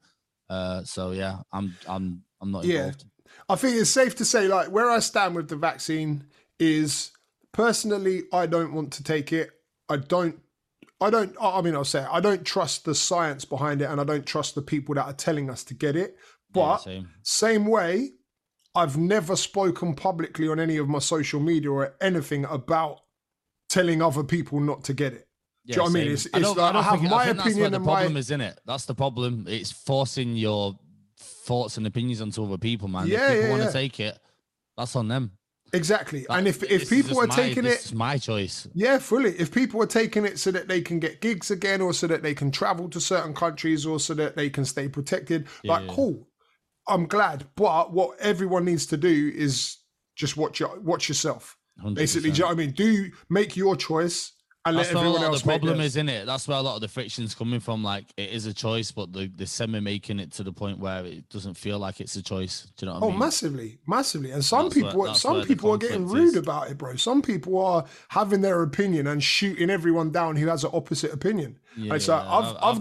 So yeah, I'm not involved. Yeah, I think it's safe to say, like, where I stand with the vaccine is, personally, I don't want to take it. I mean, I'll say it. I don't trust the science behind it, and I don't trust the people that are telling us to get it. But same way, I've never spoken publicly on any of my social media or anything about telling other people not to get it. Do you know what I mean? It's like, I have my opinion, and the problem is in it. That's the problem. It's forcing your thoughts and opinions onto other people, man. If people want to take it, that's on them. Exactly. And if people are taking it, it's my choice. Yeah, fully. If people are taking it so that they can get gigs again, or so that they can travel to certain countries, or so that they can stay protected, cool. I'm glad. But what everyone needs to do is just watch yourself. 100%. Basically, do you know what I mean? Make your choice. And that's let everyone else the problem is, in it. That's where a lot of the friction's coming from. Like, it is a choice, but they're semi-making it to the point where it doesn't feel like it's a choice. Do you know what I mean? Massively. And some people are getting rude about it, bro. Some people are having their opinion and shooting everyone down who has an opposite opinion. Yeah, and so I've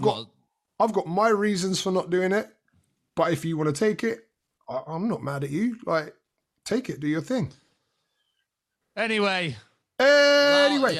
got my reasons for not doing it. But if you want to take it, I'm not mad at you. Like, take it, do your thing. Anyway. Actually,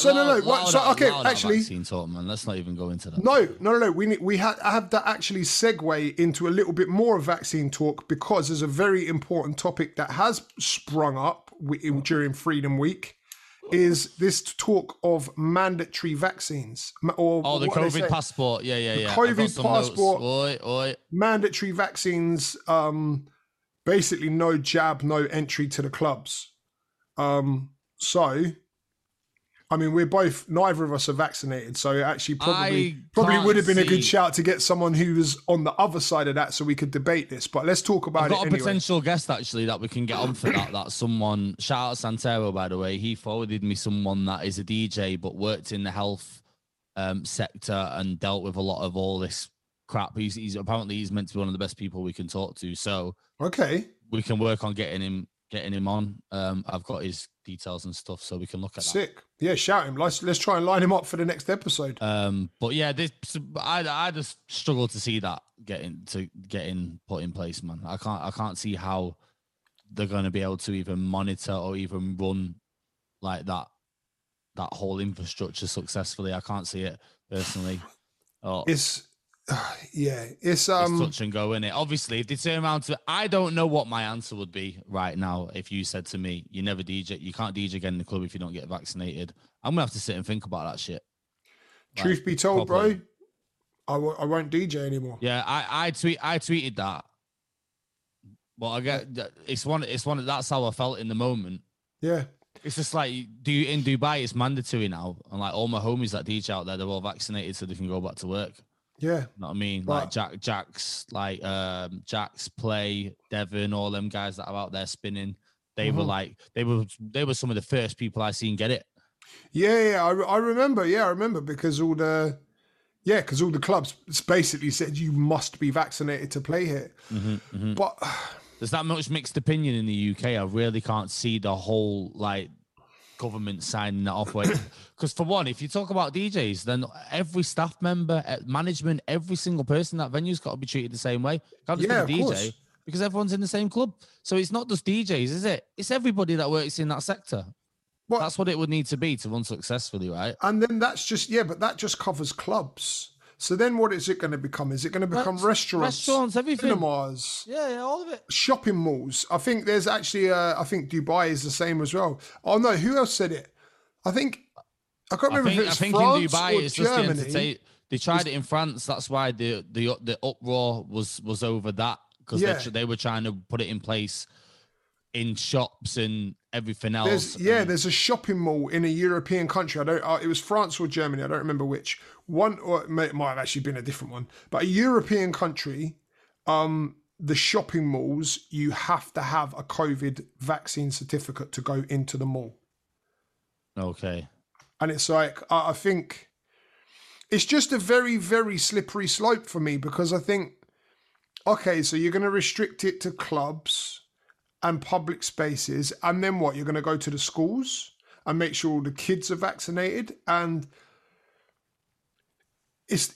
vaccine talk, man. Let's not even go into that. No. I have to actually segue into a little bit more of vaccine talk, because there's a very important topic that has sprung up during Freedom Week. Is this talk of mandatory vaccines, or the COVID passport? Yeah. The COVID passport. Mandatory vaccines. Basically, no jab, no entry to the clubs. So I mean, neither of us are vaccinated, so it actually probably can't would have been a good see- shout to get someone who was on the other side of that so we could debate this. But let's talk about I've got it a anyway. potential guest actually that we can get on for that. That someone, shout out Santero, by the way. He forwarded me someone that is a DJ but worked in the health sector and dealt with a lot of all this crap. He's apparently he's meant to be one of the best people we can talk to. So Okay. we can work on getting him on. I've got his details and stuff, so we can look at that. Sick. Yeah, shout him. Let's try and line him up for the next episode. But yeah, I just struggle to see that getting put in place, man. I can't see how they're going to be able to even monitor or even run like that whole infrastructure successfully. I can't see it personally. It's touch and go, innit? Obviously, if they turn around to, I don't know what my answer would be right now if you said to me, you never DJ, you can't DJ again in the club if you don't get vaccinated. I'm gonna have to sit and think about that shit. Truth be told, properly. Bro, I won't DJ anymore. Yeah, I tweeted that. Well, I get it's one. That's how I felt in the moment. Yeah. It's just like in Dubai, it's mandatory now, and like all my homies that DJ out there, they're all vaccinated so they can go back to work. Yeah, you know what I mean? Right. Like Jax, Play, Devon, all them guys that are out there spinning. They were like they were some of the first people I seen get it. Yeah, I remember. Yeah, I remember because all the clubs basically said you must be vaccinated to play here. But there's that much mixed opinion in the UK. I really can't see the whole like government signing that off. Because for one, if you talk about DJs, then every staff member, management, every single person in that venue's got to be treated the same way. Can't just be the DJ because everyone's in the same club. So it's not just DJs, is it? It's everybody that works in that sector. Well, that's what it would need to be to run successfully, right? And then that's just but that just covers clubs. So then what is it going to become? Is it going to become restaurants, everything, cinemas? Yeah, all of it. Shopping malls. I think there's actually, I think Dubai is the same as well. Oh no, who else said it? I can't remember if it's France in Dubai, or it's Germany. Just they tried it in France. That's why the uproar was over that because they were trying to put it in place in shops and everything else. There's a shopping mall in a European country. It was France or Germany. I don't remember which one, or it might have actually been a different one. But a European country, the shopping malls, you have to have a COVID vaccine certificate to go into the mall. Okay. And it's like I think it's just a very, very slippery slope for me because I think, okay, so you're going to restrict it to clubs and public spaces, and then what? You're going to go to the schools and make sure all the kids are vaccinated, and it's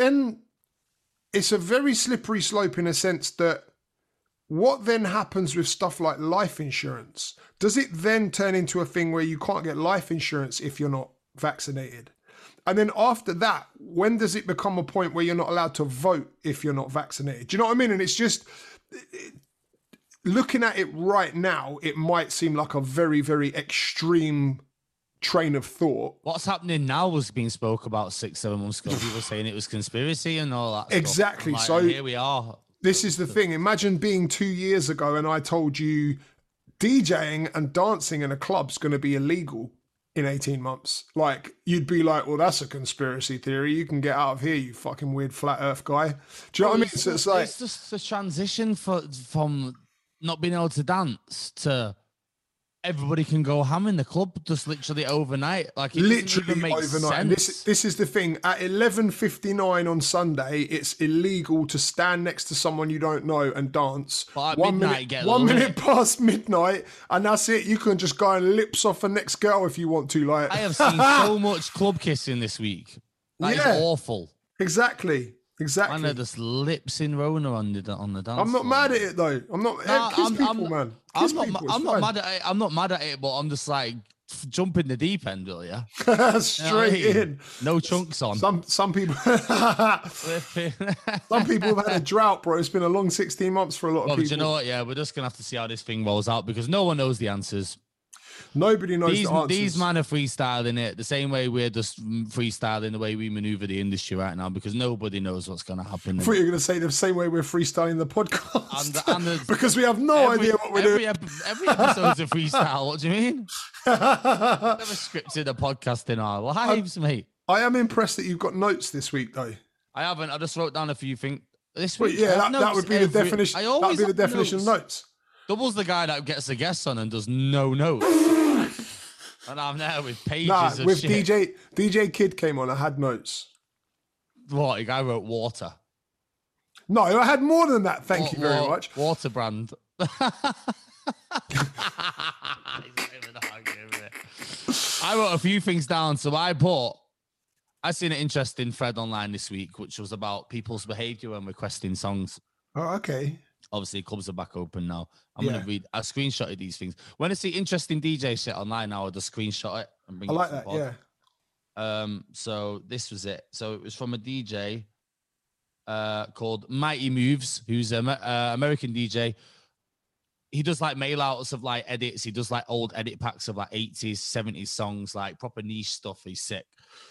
a very slippery slope in a sense that what then happens with stuff like life insurance? Does it then turn into a thing where you can't get life insurance if you're not vaccinated? And then after that, when does it become a point where you're not allowed to vote if you're not vaccinated? Do you know what I mean? And it's just looking at it right now, it might seem like a very, very extreme train of thought. What's happening now was being spoke about 6-7 months ago. People saying it was conspiracy and all that exactly stuff. So here we are. This is the thing. Imagine being 2 years ago and I told you DJing and dancing in a club's going to be illegal in 18 months. Like, you'd be like, well, that's a conspiracy theory. You can get out of here, you fucking weird flat earth guy. Do you know what I mean? So it's just a transition from not being able to dance to everybody can go ham in the club just literally overnight. Like, it literally even makes overnight. And this is the thing. At 11:59 on Sunday, it's illegal to stand next to someone you don't know and dance. But at midnight, one minute past midnight, and that's it. You can just go and lips off the next girl if you want to. Like, I have seen so much club kissing this week. That is awful. Exactly. And they're just lips in Rona on the dance. I'm not mad at it though. I'm not. Kiss people, man. I'm not mad at it. I'm not mad at it, but I'm just like, jump in the deep end, will you? Straight in. No chunks on. Some people. Some people have had a drought, bro. It's been a long 16 months for a lot of people. But you know what? Yeah, we're just gonna have to see how this thing rolls out because no one knows the answers. Nobody knows the answers. These men are freestyling it the same way we're just freestyling the way we maneuver the industry right now because nobody knows what's going to happen. I thought you were going to say the same way we're freestyling the podcast. Because we have no idea what we're doing. Every episode's a freestyle. What do you mean? Never scripted a podcast in our lives, mate. I am impressed that you've got notes this week, though. I haven't. I just wrote down a few things. This week, that would be the definition. That would be the definition of notes. Double's the guy that gets a guest on and does no notes. And I'm there with pages of with shit. DJ Kid came on, I had notes. What? The guy wrote water. No, I had more than that. Thank you very much. Water brand. I wrote a few things down. So I seen an interesting thread online this week, which was about people's behavior when requesting songs. Oh, okay. Obviously, clubs are back open now. I'm going to read. I screenshotted these things. When I see interesting DJ shit online now, I'll just screenshot it and bring it to the pod. Yeah. So this was it. So it was from a DJ called Mighty Moves, who's an American DJ. He does like mail outs of like edits. He does like old edit packs of like 80s, 70s songs, like proper niche stuff. He's sick.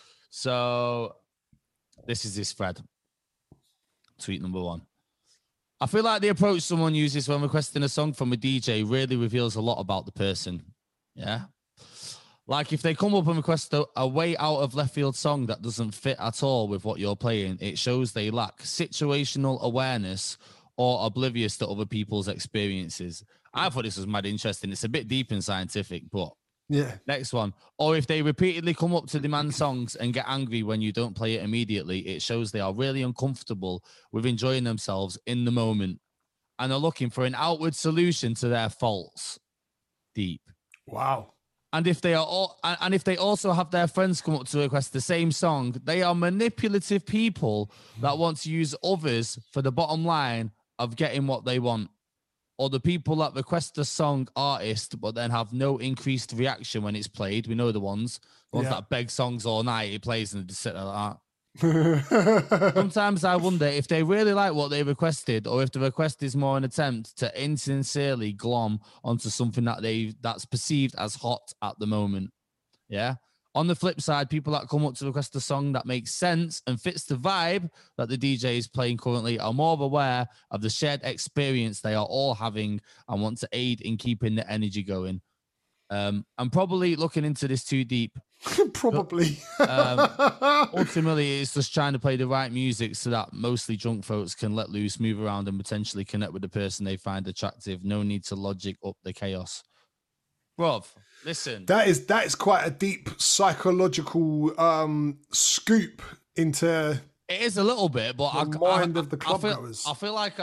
So this is his thread. Tweet number 1. I feel like the approach someone uses when requesting a song from a DJ really reveals a lot about the person. Yeah. Like if they come up and request a way out of left field song that doesn't fit at all with what you're playing, it shows they lack situational awareness or oblivious to other people's experiences. I thought this was mad interesting. It's a bit deep and scientific, but yeah. Next one. Or if they repeatedly come up to demand songs and get angry when you don't play it immediately, it shows they are really uncomfortable with enjoying themselves in the moment and are looking for an outward solution to their faults. Deep. Wow. And if they also have their friends come up to request the same song, they are manipulative people that want to use others for the bottom line of getting what they want. Or the people that request a song artist, but then have no increased reaction when it's played. We know the ones that beg songs all night. He plays and just sit there like that. Sometimes I wonder if they really like what they requested, or if the request is more an attempt to insincerely glom onto something that's perceived as hot at the moment. Yeah. On the flip side, people that come up to request a song that makes sense and fits the vibe that the DJ is playing currently are more aware of the shared experience they are all having and want to aid in keeping the energy going. I'm probably looking into this too deep. Probably. Ultimately, it's just trying to play the right music so that mostly drunk folks can let loose, move around, and potentially connect with the person they find attractive. No need to logic up the chaos. Bruv, listen. That is quite a deep psychological scoop into. It is a little bit, but the mind of the club goers. I feel like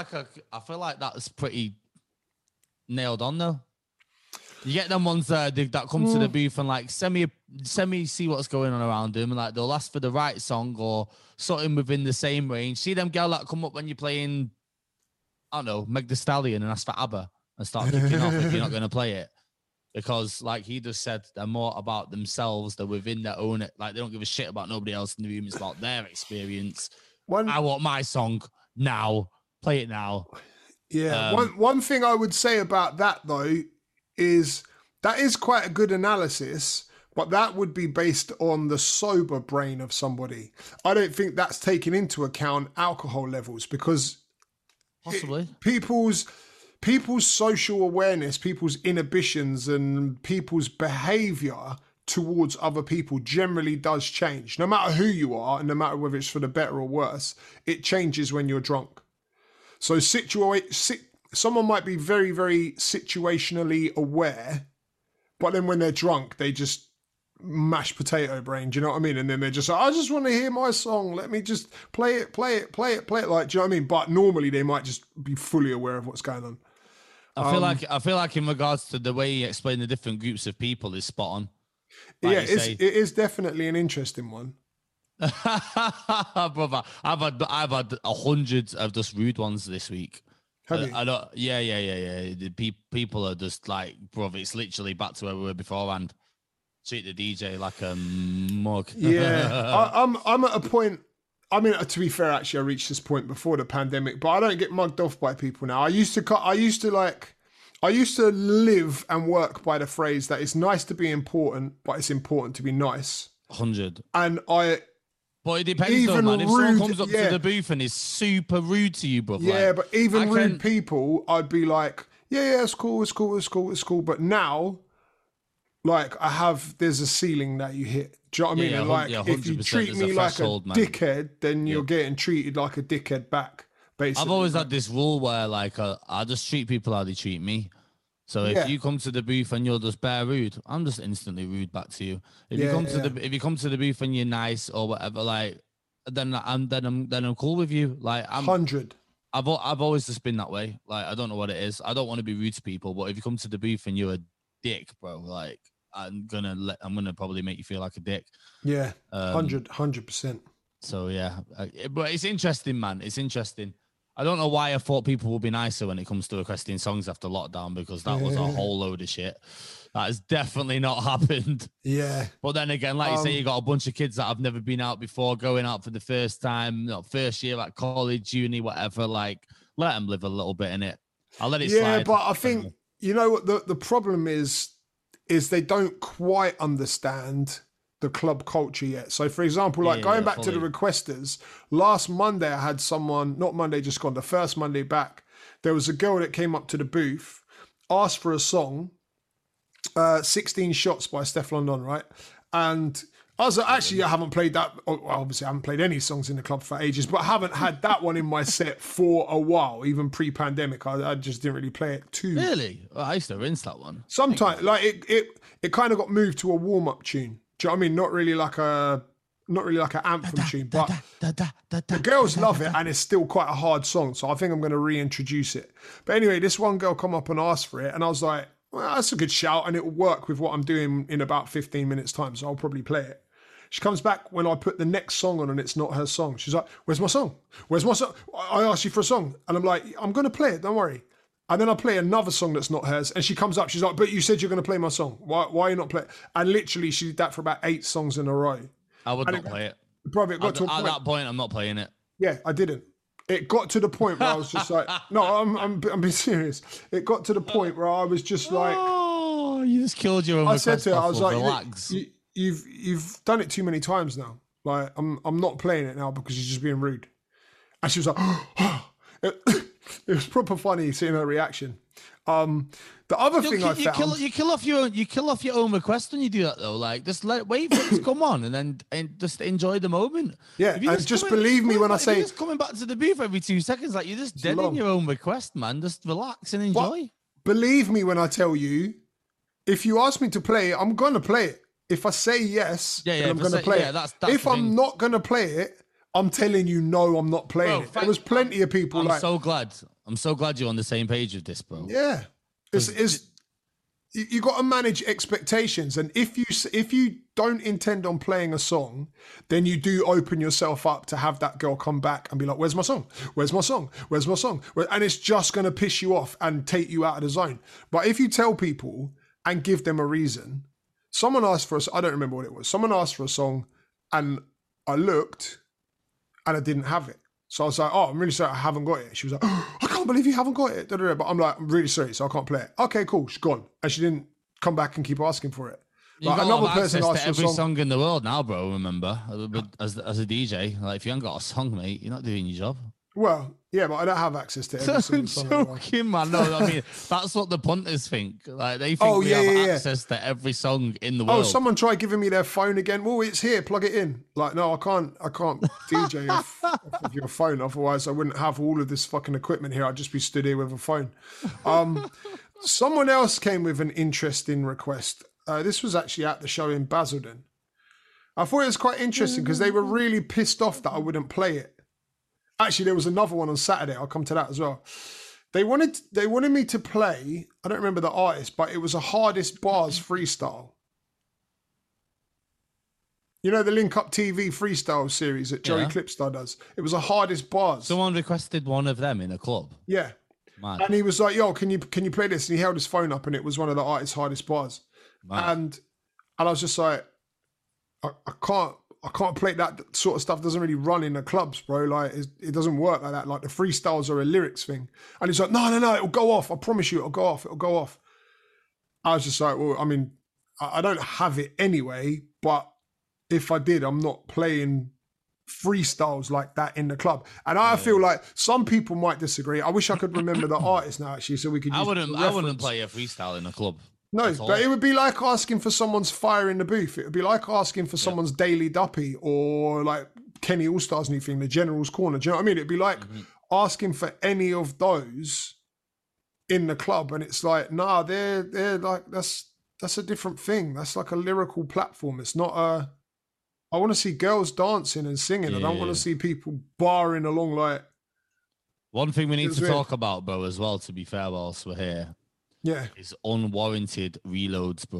that's pretty nailed on though. You get them ones that come to the booth and like semi see what's going on around them, and like they'll ask for the right song or something within the same range. See them girl that come up when you're playing, I don't know, Meg Thee Stallion and ask for ABBA and start kicking off if you're not going to play it. Because, like he just said, they're more about themselves. They're within their own. Like they don't give a shit about nobody else in the room. It's about their experience. I want my song now. Play it now. Yeah. One thing I would say about that though is that is quite a good analysis, but that would be based on the sober brain of somebody. I don't think that's taken into account alcohol levels because possibly people's social awareness, people's inhibitions and people's behavior towards other people generally does change. No matter who you are and no matter whether it's for the better or worse, it changes when you're drunk. So someone might be very, very situationally aware, but then when they're drunk, they just mashed potato brain, do you know what I mean? And then they're just like, I just want to hear my song. Let me just play it. Like, do you know what I mean? But normally they might just be fully aware of what's going on. I feel like in regards to the way you explain the different groups of people is spot on. Like it is definitely an interesting one. Brother, I've had 100 of just rude ones this week. Have you? I don't. Yeah. The people are just like, brother, it's literally back to where we were beforehand. Treat the DJ like a mug. Yeah, I'm at a point. I mean, to be fair, actually, I reached this point before the pandemic, but I don't get mugged off by people now. I used to live and work by the phrase that it's nice to be important, but it's important to be nice. 100. And but it depends though, man. If someone comes up to the booth and is super rude to you, brother. Yeah, but even rude people, I'd be like, yeah, it's cool. But now, like there's a ceiling that you hit. Do you know what I mean? Yeah, And like, yeah, if you 100%, treat there's me a like a threshold, man. dickhead, then you're getting treated like a dickhead back. Basically, I've always had this rule where like I just treat people how they treat me. So if you come to the booth and you're just bare rude, I'm just instantly rude back to you. If you come to the booth and you're nice or whatever, like then I'm cool with you. Like I'm 100. I've always just been that way. Like I don't know what it is. I don't want to be rude to people, but if you come to the booth and you're a dick, bro, like I'm gonna probably make you feel like a dick. Yeah, 100%. So yeah, but it's interesting, man. It's interesting. I don't know why I thought people would be nicer when it comes to requesting songs after lockdown, because that was a whole load of shit. That has definitely not happened. Yeah. But then again, like you say, you got a bunch of kids that have never been out before, going out for the first time, first year at college, uni, whatever. Like, let them live a little bit in it. I'll let it slide. Yeah, but I think, you know what the problem is they don't quite understand the club culture yet. So for example, like going back to the requesters, last Monday I had someone, not Monday just gone, the first Monday back, there was a girl that came up to the booth, asked for a song, 16 Shots by Steph London, right? And I was like, actually, I haven't played that. Obviously, I haven't played any songs in the club for ages, but I haven't had that one in my set for a while, even pre-pandemic. I just didn't really play it too. Really? Well, I used to rinse that one. Sometimes, like it kind of got moved to a warm-up tune. Do you know what I mean? Not really like an anthem tune, but the girls love it, and it's still quite a hard song. So I think I'm going to reintroduce it. But anyway, this one girl come up and asked for it, and I was like, well, that's a good shout, and it will work with what I'm doing in about 15 minutes time, so I'll probably play it. She comes back when I put the next song on and it's not her song. She's like, where's my song? Where's my song? I asked you for a song. And I'm like, I'm going to play it, don't worry. And then I play another song that's not hers. And she comes up, she's like, but you said you're going to play my song. Why are you not playing? And literally she did that for about 8 songs in a row. I would not play it. Bro, it got to a point. At that point, I'm not playing it. Yeah, I didn't. It got to the point where I was just like, no, I'm being serious. It got to the point where I was just like, oh, you just killed your own. I said to her, I was like, relax. You've done it too many times now. Like, I'm not playing it now because you're just being rude. And she was like, it was proper funny seeing her reaction. The other thing I found, you kill off your own request when you do that though. Like, just wait for it to come on and just enjoy the moment. Yeah, and just believe me when I say, you're just coming back to the booth every 2 seconds, like you're just dead in your own request, man. Just relax and enjoy. But believe me when I tell you, if you ask me to play it, I'm gonna play it. If I say yes, then I'm gonna play it. That's if I'm not gonna play it, I'm telling you no, I'm not playing it. There was plenty of people. I'm so glad you're on the same page with this, bro. Yeah, you got to manage expectations, and if you don't intend on playing a song, then you do open yourself up to have that girl come back and be like, "Where's my song? Where's my song? Where's my song?" And it's just gonna piss you off and take you out of the zone. But if you tell people and give them a reason, someone asked for I don't remember what it was. Someone asked for a song, and I looked, and I didn't have it. So I was like, oh, I'm really sorry, I haven't got it. She was like, oh, I can't believe you haven't got it. But I'm like, I'm really sorry, so I can't play it. Okay, cool, she's gone. And she didn't come back and keep asking for it. Like, another person asked for every song in the world now, bro, remember? As a DJ, like if you haven't got a song, mate, you're not doing your job. Well, yeah, but I don't have access to every single song. I'm joking, man. No, I mean, that's what the punters think. Like, they think we have access to every song in the world. Oh, someone tried giving me their phone again. Well, it's here, plug it in. Like, no, I can't DJ off of your phone. Otherwise, I wouldn't have all of this fucking equipment here. I'd just be stood here with a phone. Someone else came with an interesting request. This was actually at the show in Basildon. I thought it was quite interesting because they were really pissed off that I wouldn't play it. Actually, there was another one on Saturday. I'll come to that as well. They wanted me to play, I don't remember the artist, but it was a Hardest Bars freestyle. You know the Link Up TV freestyle series that Joey Clipstar does? It was a Hardest Bars. Someone requested one of them in a club. Yeah. Man. And he was like, yo, can you play this? And he held his phone up and it was one of the artist's Hardest Bars. Man. And I was just like, I can't play that sort of stuff. Doesn't really run in the clubs, bro. Like it doesn't work like that. Like the freestyles are a lyrics thing. And he's like, no, it'll go off. I promise you, it'll go off. I was just like, well, I mean, I don't have it anyway, but if I did, I'm not playing freestyles like that in the club. And I feel like some people might disagree. I wish I could remember the artist now, actually, so we could use I wouldn't play a freestyle in a club. No, At all. but it would be like asking for someone's fire in the booth. It would be like asking for someone's Daily Duppy or like Kenny All-Star's new thing, the General's Corner. Do you know what I mean? It'd be like asking for any of those in the club, and it's like, nah, they're like, that's a different thing. That's like a lyrical platform. It's not a... I want to see girls dancing and singing. I don't want to see people barring along like... One thing we need to talk about, bro, as well, to be fair, whilst we're here, is unwarranted reloads, bruv.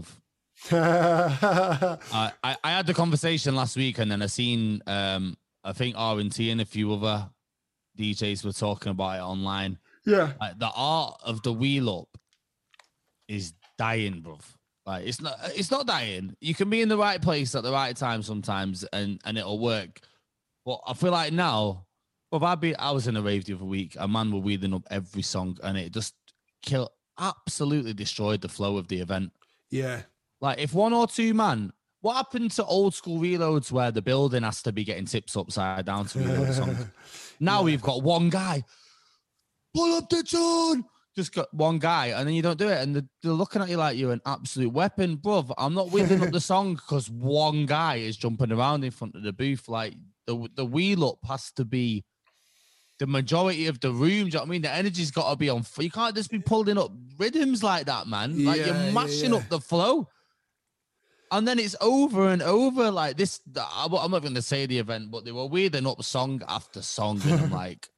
I had the conversation last week, and then I seen, I think R&T and a few other DJs were talking about it online. Yeah. Like, the art of the wheel up is dying, bruv. Like, it's not dying. You can be in the right place at the right time sometimes, and it'll work. But I feel like now, I was in a rave the other week. A man were wheeling up every song, and it just absolutely destroyed the flow of the event. Yeah. Like, if one or two man, what happened to old school reloads where the building has to be getting tips upside down to reload songs? Now we've got one guy, pull up the tune. Just got one guy, and then you don't do it, and they're looking at you like you're an absolute weapon, bruv. I'm not wheeling up the song because one guy is jumping around in front of the booth. Like, the wheel up has to be the majority of the room. Do you know what I mean? The energy's got to be on. You can't just be pulling up rhythms like that, man. Like, you're mashing up the flow. And then it's over and over like this. I'm not going to say the event, but they were wheeling up song after song, and I'm like,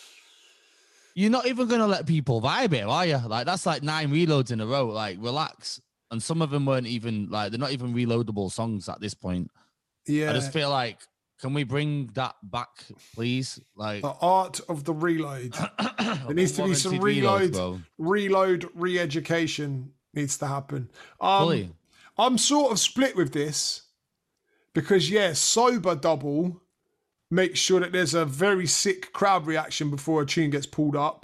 you're not even going to let people vibe it, are you? Like, that's like 9 reloads in a row. Like, relax. And some of them weren't even, like, they're not even reloadable songs at this point. Yeah. I just feel like, can we bring that back, please? Like, the art of the reload. There needs to be some reload, re-education needs to happen. I'm sort of split with this because, sober double makes sure that there's a very sick crowd reaction before a tune gets pulled up.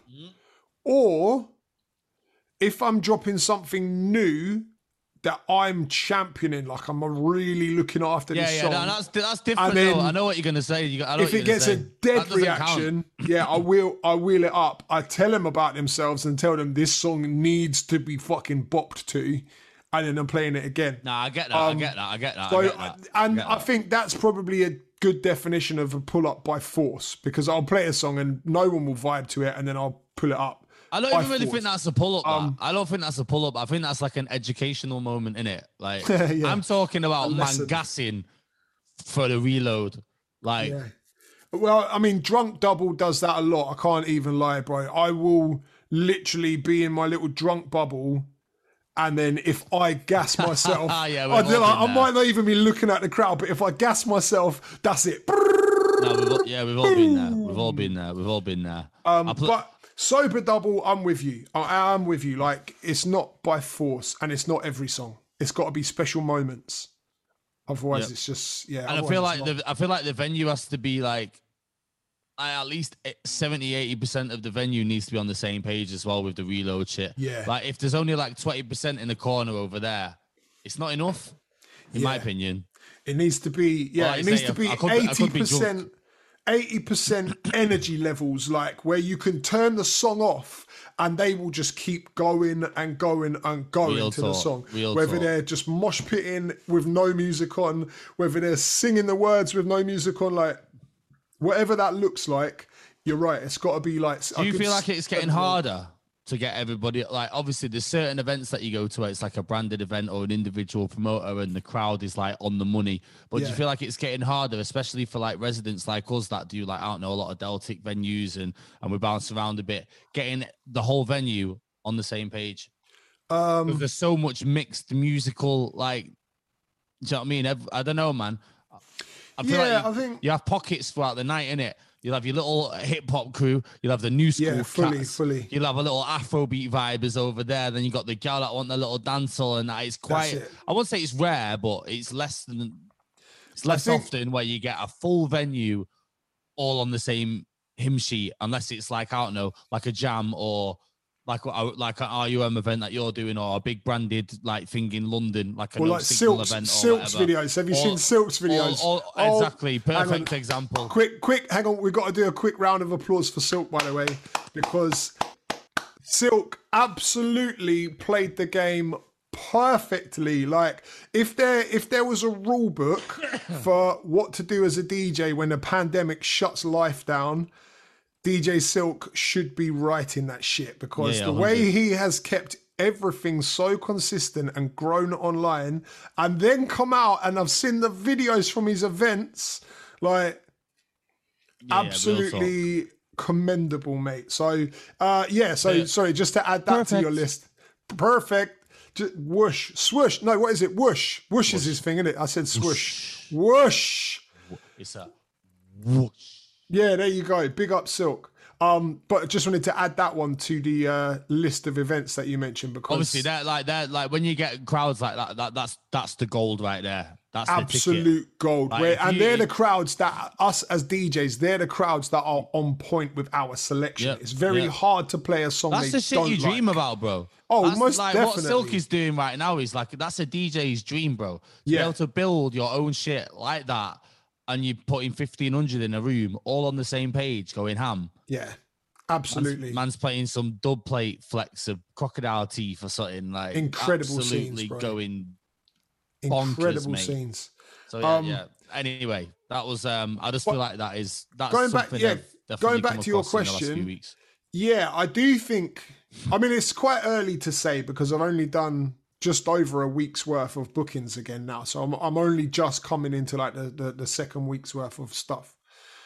Or if I'm dropping something new that I'm championing, like I'm really looking after this song. Yeah, that's different. Then, I know what you're going to say. If it gets a dead reaction, I wheel it up. I tell them about themselves and tell them this song needs to be fucking bopped to, and then I'm playing it again. Nah, I get that. I get that. I think that's probably a good definition of a pull up by force, because I'll play a song and no one will vibe to it, and then I'll pull it up. I don't even really think that's a pull up. I don't think that's a pull up. I think that's like an educational moment in it. Like, I'm talking about man gassing for the reload. Like, well, I mean, Drunk Double does that a lot. I can't even lie, bro. I will literally be in my little drunk bubble, and then if I gas myself, I might not even be looking at the crowd, but if I gas myself, that's it. No, we've all been there. We've all been there. But sober double, I'm with you. I am with you. Like, it's not by force, and it's not every song. It's got to be special moments. Otherwise, it's just And I feel like the venue has to be like at least 70-80% of the venue needs to be on the same page as well with the reload shit. Yeah. Like, if there's only like 20% in the corner over there, it's not enough, in my opinion. It needs to be, it needs to be 80%. 80% energy levels, like where you can turn the song off and they will just keep going and going and going to the song. Whether they're just mosh pitting with no music on, whether they're singing the words with no music on, like whatever that looks like, you're right. It's got to be like. Do you feel like it's getting harder to get everybody? Like, obviously, there's certain events that you go to where it's like a branded event or an individual promoter and the crowd is like on the money. But do you feel like it's getting harder, especially for like residents like us that do like, I don't know, a lot of Deltic venues and we bounce around a bit, getting the whole venue on the same page? There's so much mixed musical, like, do you know what I mean? I don't know, man. I feel I think you have pockets throughout the night, innit? You'll have your little hip hop crew. You'll have the new school cats. Fully. You'll have a little Afrobeat vibers over there. Then you got the gal that want the little dancehall, and it's quite. I won't say it's rare, but it's less often where you get a full venue all on the same hymn sheet, unless it's like, I don't know, like a jam or like an RUM event that you're doing, or a big branded like thing in London, like a Silk's event. Silk's videos. Have you seen Silk's videos? Exactly. Perfect example. Quick, hang on. We've got to do a quick round of applause for Silk, by the way, because Silk absolutely played the game perfectly. Like if there was a rule book for what to do as a DJ when the pandemic shuts life down, DJ Silk should be writing that shit, because the way he has kept everything so consistent and grown online, and then come out, and I've seen the videos from his events, like absolutely commendable, mate. So sorry, just to add that to your list. Perfect. Just whoosh, swoosh. No, what is it? Whoosh. Whoosh is his thing, isn't it? I said swoosh. Whoosh. It's a whoosh. Yeah, there you go. Big up Silk. But I just wanted to add that one to the list of events that you mentioned, because obviously that like when you get crowds like that's the gold right there. That's absolute the ticket. Gold. Like, they're the crowds that us as DJs, they're the crowds that are on point with our selection. It's very hard to play a song. That's the shit you dream about, bro. Oh, that's most like definitely. What Silk is doing right now is like, that's a DJ's dream, bro. To be able to build your own shit like that, and you putting 1,500 in a room, all on the same page, going ham. Yeah, absolutely. Man's playing some dub plate flex of crocodile teeth or something, like incredible absolutely scenes, bro. Going bonkers, incredible mate. scenes. So yeah. Anyway, that was I just feel like that's going back. Yeah, going back to your question. Yeah, I do think. I mean, it's quite early to say, because I've only done just over a week's worth of bookings again now, so I'm only just coming into like the second week's worth of stuff.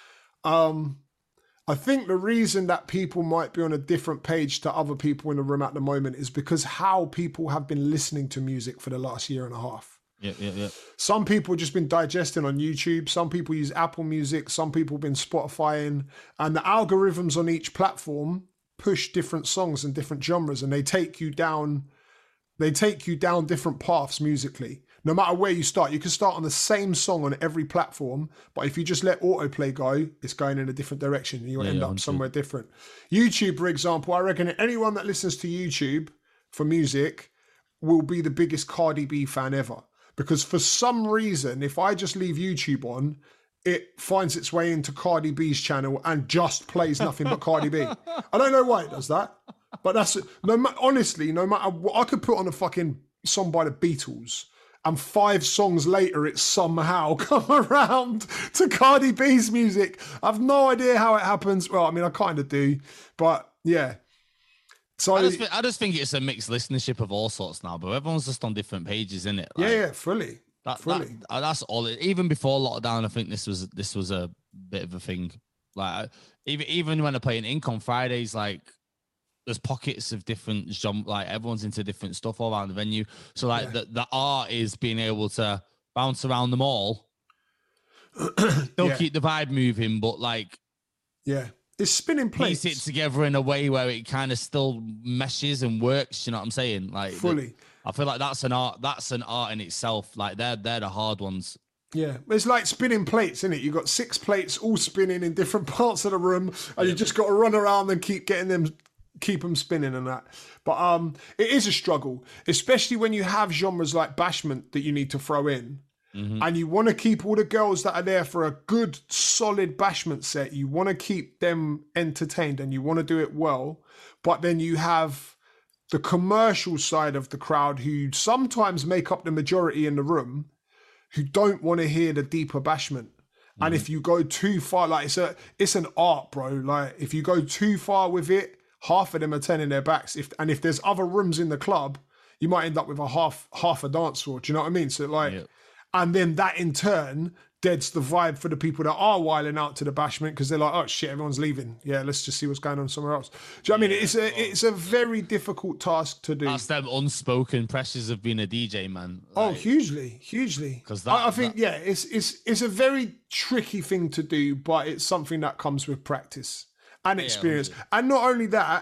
I think the reason that people might be on a different page to other people in the room at the moment is because how people have been listening to music for the last year and a half. Yeah. Some people have just been digesting on YouTube. Some people use Apple Music. Some people have been Spotifying. And the algorithms on each platform push different songs and different genres, and they take you down different paths musically. No matter where you start, you can start on the same song on every platform, but if you just let autoplay go, it's going in a different direction and you'll end up somewhere different. YouTube, for example, I reckon anyone that listens to YouTube for music will be the biggest Cardi B fan ever. Because for some reason, if I just leave YouTube on, it finds its way into Cardi B's channel and just plays nothing but Cardi B. I don't know why it does that, but that's honestly, no matter what, I could put on a fucking song by the Beatles, and 5 songs later, it somehow come around to Cardi B's music. I've no idea how it happens. Well, I mean, I kind of do, but yeah. So I just think it's a mixed listenership of all sorts now, but everyone's just on different pages, isn't it? Like, fully. That's all. Even before lockdown, I think this was a bit of a thing. Like even when I play an Ink on Fridays, like there's pockets of different genre, like everyone's into different stuff all around the venue. So like the art is being able to bounce around them all, still keep the vibe moving, but like it's spinning plates. Piece it together in a way where it kind of still meshes and works. You know what I'm saying? Like fully. I feel like that's an art. That's an art in itself. Like they're the hard ones. Yeah, it's like spinning plates, isn't it? You've got 6 plates all spinning in different parts of the room, and you just got to run around and keep them spinning and that. But it is a struggle, especially when you have genres like bashment that you need to throw in. Mm-hmm. And you want to keep all the girls that are there for a good, solid bashment set. You want to keep them entertained and you want to do it well. But then you have the commercial side of the crowd who sometimes make up the majority in the room, who don't want to hear the deeper bashment. Mm-hmm. And if you go too far, like it's an art, bro. Like if you go too far with it, half of them are turning their backs. If there's other rooms in the club, you might end up with a half a dance floor. Do you know what I mean? So like... Yeah. And then that in turn deads the vibe for the people that are wiling out to the bashment, because they're like, oh shit, everyone's leaving. Yeah, let's just see what's going on somewhere else. Do you know what I mean? It's a very difficult task to do. That's them unspoken pressures of being a DJ, man. Like, hugely. Because I think it's a very tricky thing to do, but it's something that comes with practice and experience. And not only that,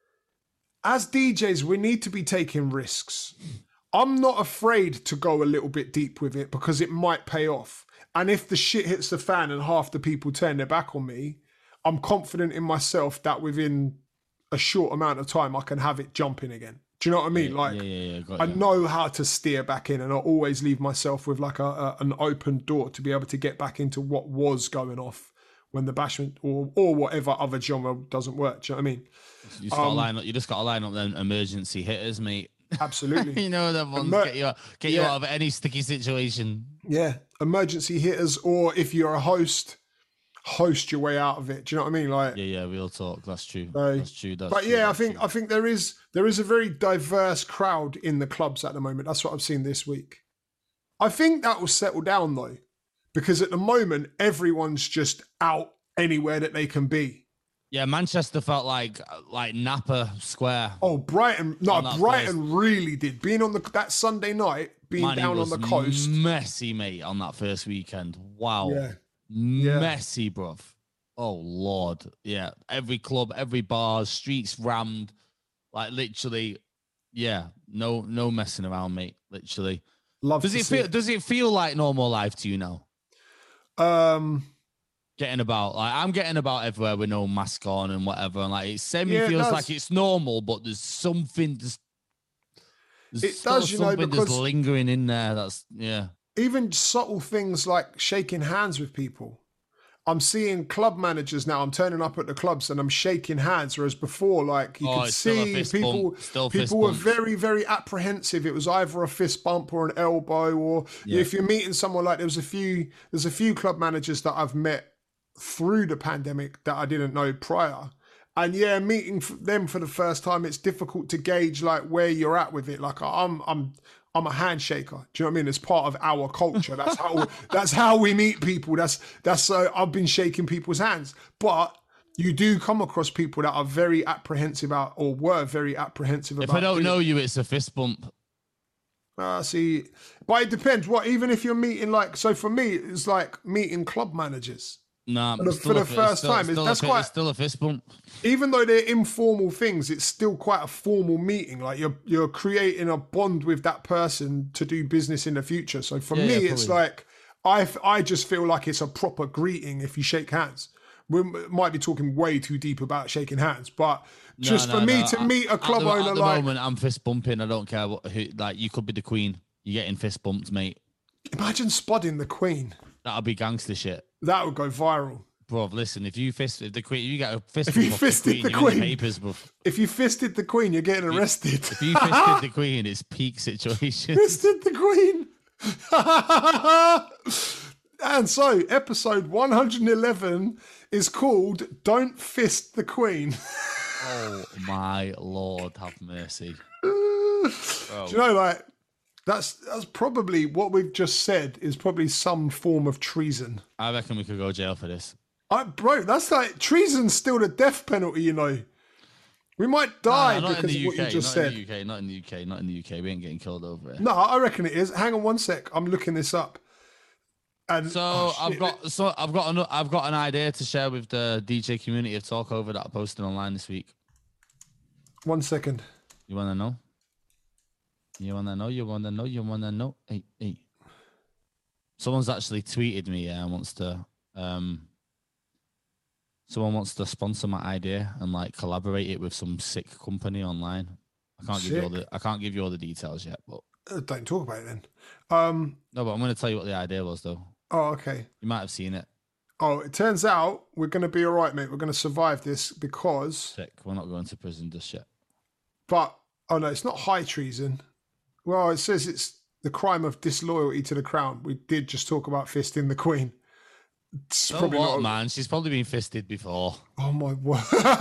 as DJs, we need to be taking risks. I'm not afraid to go a little bit deep with it because it might pay off. And if the shit hits the fan and half the people turn their back on me, I'm confident in myself that within a short amount of time, I can have it jumping again. Do you know what I mean? I know how to steer back in, and I always leave myself with like an open door to be able to get back into what was going off when the bashment or whatever other genre doesn't work. Do you know what I mean? You just got to line up them emergency hitters, mate. Absolutely. You know them ones get you out of any sticky situation. Yeah, emergency hitters, or if you're a host your way out of it. Do you know what I mean? Like, yeah, real talk. That's true. I think there is a very diverse crowd in the clubs at the moment. That's what I've seen this week. I think that will settle down though, because at the moment everyone's just out anywhere that they can be. Yeah, Manchester felt like Napa Square. Oh, Brighton really did. Being on that Sunday night, down on the coast, messy, mate, on that first weekend. Wow, yeah. Messy, bruv. Oh Lord, yeah. Every club, every bar, streets rammed, like literally. Yeah, no messing around, mate. Literally. Does it feel like normal life to you now? Getting about, like, I'm getting about everywhere with no mask on and whatever, and like it feels like it's normal, but there's something that's lingering in there. That's even subtle things like shaking hands with people. I'm seeing club managers now. I'm turning up at the clubs and I'm shaking hands, whereas before, like, you could see people were very, very apprehensive. It was either a fist bump or an elbow, or if you're meeting someone, like there's a few club managers that I've met through the pandemic that I didn't know prior. And meeting them for the first time, it's difficult to gauge like where you're at with it. Like I'm a handshaker. Do you know what I mean? It's part of our culture. That's how we meet people. That's I've been shaking people's hands. But you do come across people that are very apprehensive were very apprehensive about. If I don't know you, it's a fist bump. See, but it depends. Even if you're meeting, like, so for me, it's like meeting club managers. Nah, for the first time, that's still a fist bump. Even though they're informal things, it's still quite a formal meeting. Like you're creating a bond with that person to do business in the future. So for me, it's like I just feel like it's a proper greeting if you shake hands. We might be talking way too deep about shaking hands, but for me to meet a club owner, at the moment, I'm fist bumping. I don't care like, you could be the Queen. You're getting fist bumped, mate. Imagine spodding the Queen. That'll be gangster shit. That would go viral. Bro, listen, if you fisted the Queen, you get a fist. If you fisted the Queen, papers, bro. If you fisted the Queen, you're getting arrested. If you fisted the Queen, it's peak situation. Fisted the Queen. And so, episode 111 is called "Don't Fist the Queen." Oh my Lord, have mercy. Do you know, like, that's probably what we've just said is probably some form of treason. I reckon we could go to jail for this. Bro, that's like, treason's still the death penalty, you know. We might die because of what you just said. Not in the UK. We ain't getting killed over it. No, I reckon it is. Hang on one sec. I'm looking this up. And I've got an idea to share with the DJ community of Talk Over that I posted online this week. 1 second. You want to know? Hey. Someone's actually tweeted me someone wants to sponsor my idea and like collaborate it with some sick company online. I can't give you all the details yet, but don't talk about it then. No, but I'm going to tell you what the idea was though. Oh, okay. You might have seen it. Oh, it turns out we're going to be all right, mate. We're going to survive this because... Sick. We're not going to prison just yet. But, oh no, it's not high treason. Well, it says it's the crime of disloyalty to the crown. We did just talk about fisting the Queen. It's probably not man. She's probably been fisted before. Oh my word.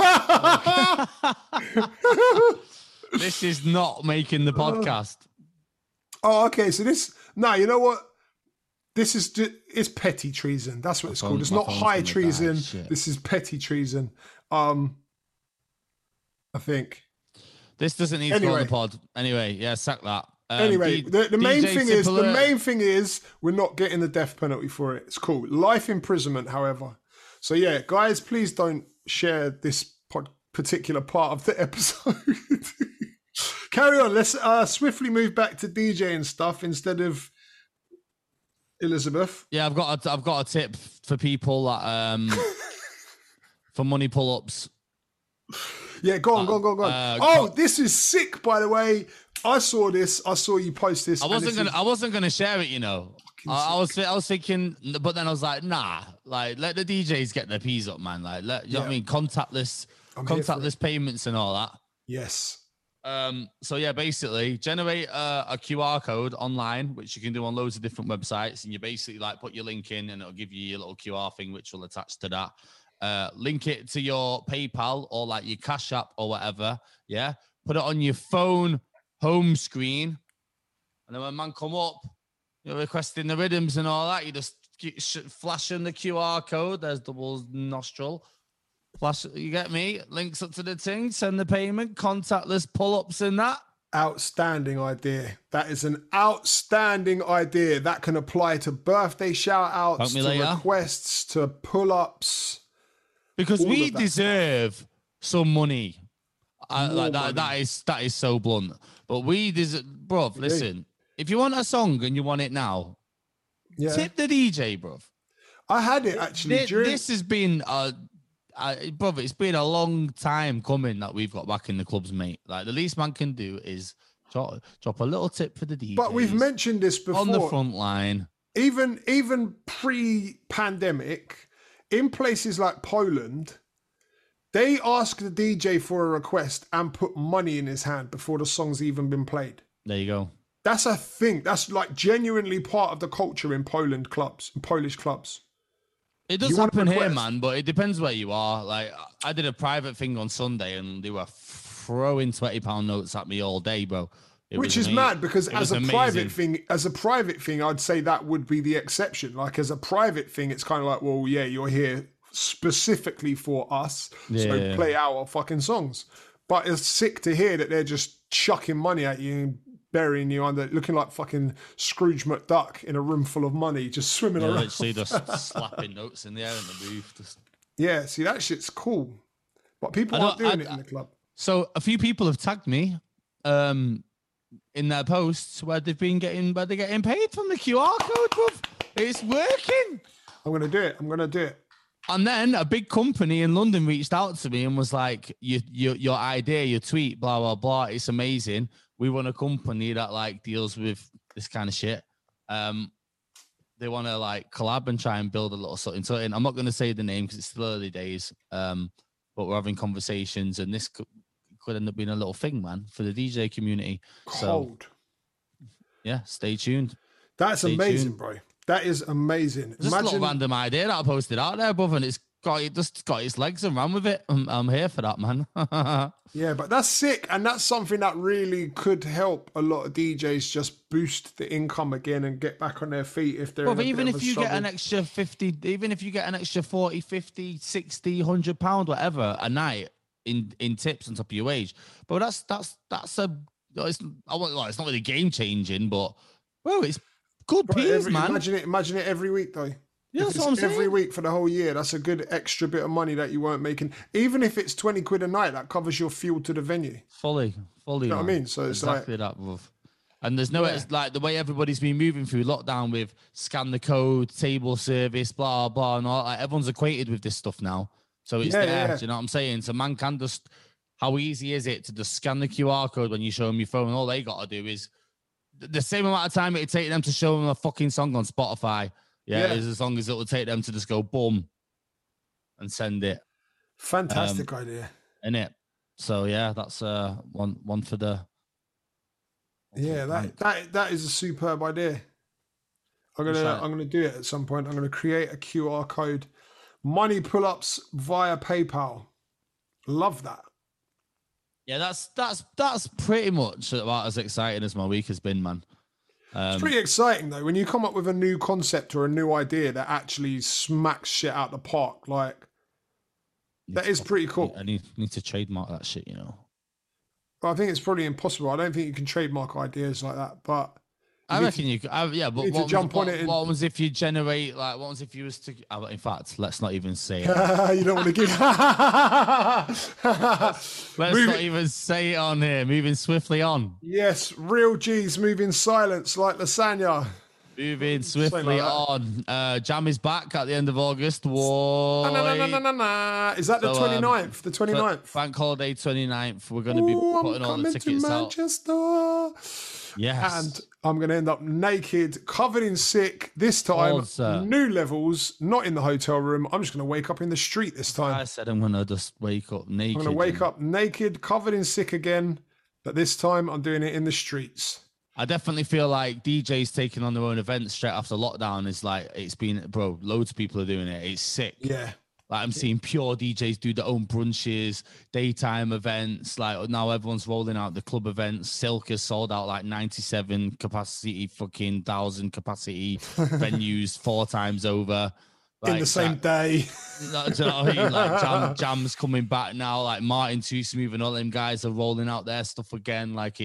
This is not making the podcast. Oh, okay. So you know what? This is it's petty treason. That's what it's called. It's not high treason. This is petty treason. I think. This doesn't need to go on the pod. Anyway, yeah, sack that. Anyway, the main thing is we're not getting the death penalty for it. It's cool. Life imprisonment, however. So yeah, guys, please don't share this particular part of the episode. Carry on. Let's swiftly move back to DJ and stuff instead of Elizabeth. Yeah, I've got a tip for people that for money pull-ups. Yeah, go on. This is sick, by the way. I saw this. I saw you post this. I wasn't gonna share it, you know. I was thinking, but then I was like, nah. Like, let the DJs get their P's up, man. Like, you know what I mean? Contactless payments and all that. Yes. So yeah, basically generate a QR code online, which you can do on loads of different websites, and you basically like put your link in, and it'll give you your little QR thing, which will attach to that. Link it to your PayPal or like your Cash App or whatever. Yeah, put it on your phone home screen, and then when man come up, you're requesting the rhythms and all that. You just flashing the QR code. There's double nostril. Flash, you get me? Links up to the thing, send the payment, contactless pull-ups and that. Outstanding idea. That is an outstanding idea. That can apply to birthday shout-outs, to requests, to pull-ups. Because we deserve some money. That is so blunt. But we deserve, bruv, listen. If you want a song and you want it now, tip the DJ, bruv. I had it actually. This has been brother, it's been a long time coming that we've got back in the clubs, mate. Like the least man can do is drop a little tip for the DJs. But we've mentioned this before on the front line. Even pre-pandemic, in places like Poland, they ask the DJ for a request and put money in his hand before the song's even been played. There you go. That's a thing. That's like genuinely part of the culture in Polish clubs. It does happen here, man, but it depends where you are. Like, I did a private thing on Sunday, and they were throwing £20 notes at me all day, bro. Which is mad, because as a private thing, I'd say that would be the exception. Like, as a private thing, it's kind of like, well, yeah, you're here specifically for us, so play our fucking songs. But it's sick to hear that they're just chucking money at you and burying you under, looking like fucking Scrooge McDuck in a room full of money, just swimming around. Literally just slapping notes in the air in the booth. Yeah, see, that shit's cool. But people aren't doing it in the club. So a few people have tagged me in their posts where they're getting paid from the QR code, bruv. It's working. I'm going to do it. And then a big company in London reached out to me and was like, your idea, your tweet, blah, blah, blah, it's amazing. We want a company that like deals with this kind of shit. They want to like collab and try and build a little something. So I'm not going to say the name because it's still early days, but we're having conversations, and this could end up being a little thing, man, for the DJ community. Cold. So, yeah, stay tuned. That's amazing, bro. That is amazing. Just a little random idea that I posted out there, brother, and it's got its legs and ran with it. I'm here for that, man. Yeah, but that's sick, and that's something that really could help a lot of DJs just boost the income again and get back on their feet if they're. Well, even if you get an extra 50, even if you get an extra 40, 50, 60, £100, whatever a night in tips on top of your wage, but it's not really game changing, but well, it's good peas, man. Imagine it every week though. Yeah, that's what I'm saying. Every week for the whole year, that's a good extra bit of money that you weren't making. Even if it's 20 quid a night, that covers your fuel to the venue. Fully. You know what I mean? So it's exactly that, bruv. And there's no, it's like the way everybody's been moving through lockdown with scan the code, table service, blah, blah, and all. Like, everyone's acquainted with this stuff now. So it's there. Yeah. Do you know what I'm saying? So man can just, how easy is it to just scan the QR code when you show them your phone? All they got to do is the same amount of time it'd take them to show them a fucking song on Spotify. Yeah, as long as it will take them to just go boom and send it. Fantastic idea. Innit? So yeah, that's one for the. Yeah, that is a superb idea. I'm gonna do it at some point. I'm gonna create a QR code, money pull-ups via PayPal. Love that. Yeah, that's pretty much about as exciting as my week has been, man. It's pretty exciting though when you come up with a new concept or a new idea that actually smacks shit out the park. Like that is pretty cool. I need to trademark that shit, you know. Well, I think it's probably impossible. I don't think you can trademark ideas like that. But I reckon you could. Yeah, but what was if you generate like? What was if you was to? In fact, let's not even say it. You don't want to give. Let's not even say it on here. Moving swiftly on. Yes, real G's moving silence like lasagna. Moving swiftly on. Jam is back at the end of August. Whoa. Is that the 29th? The 29th. Bank holiday 29th. We're going to be putting all the tickets out. Yes. And I'm going to end up naked, covered in sick. This time, new levels, not in the hotel room. I'm just going to wake up in the street this time. I said I'm going to just wake up naked. I'm going to wake up naked, covered in sick again. But this time I'm doing it in the streets. I definitely feel like DJs taking on their own events straight after lockdown is like, it's been, bro, loads of people are doing it. It's sick. Yeah. Like I'm seeing pure DJs do their own brunches, daytime events. Like now everyone's rolling out the club events. Silk has sold out like 97 capacity, fucking 1,000 capacity venues 4 times over. Like, in the same day. Do you know what I mean? Like Jam's coming back now. Like Martin Too Smooth and all them guys are rolling out their stuff again. Like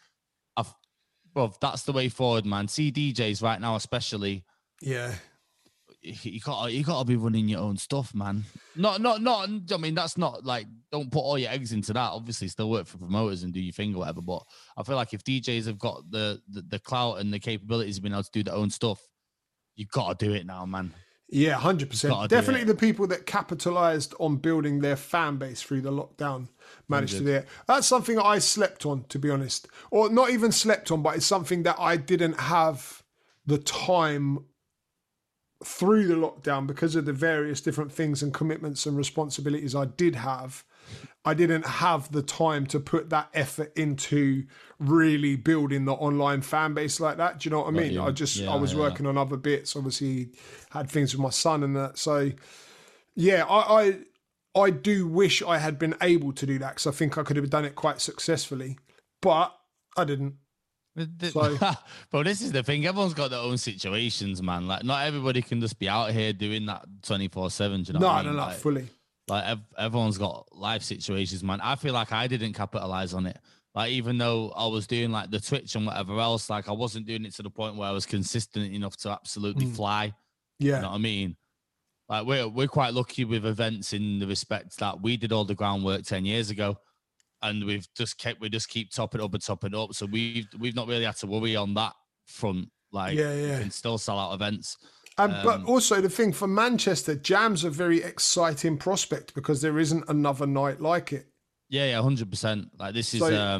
bro, that's the way forward, man. See DJs right now, especially. Yeah. You gotta be running your own stuff, man. Not. I mean, that's not like, don't put all your eggs into that. Obviously, still work for promoters and do your thing or whatever. But I feel like if DJs have got the clout and the capabilities of being able to do their own stuff, you gotta do it now, man. Yeah, 100%. Definitely the people that capitalized on building their fan base through the lockdown managed to do it. That's something I slept on, to be honest. Or not even slept on, but it's something that I didn't have the time through the lockdown because of the various different things and commitments and responsibilities I did have. I didn't have the time to put that effort into really building the online fan base like that. Do you know what I mean? I was working on other bits, obviously had things with my son and that. So yeah, I do wish I had been able to do that because I think I could have done it quite successfully, but I didn't. So, but this is the thing. Everyone's got their own situations, man. Like not everybody can just be out here doing that 24/7. Do you know what I mean? No, like, fully. Like everyone's got life situations, man. I feel like I didn't capitalize on it. Like even though I was doing like the Twitch and whatever else, like I wasn't doing it to the point where I was consistent enough to absolutely fly. Yeah, you know what I mean. Like we're quite lucky with events in the respect that we did all the groundwork 10 years ago, and we just keep topping up. So we've not really had to worry on that front. Like we can still sell out events. But also the thing for Manchester, Jam's a very exciting prospect because there isn't another night like it. Yeah, 100%. Like this is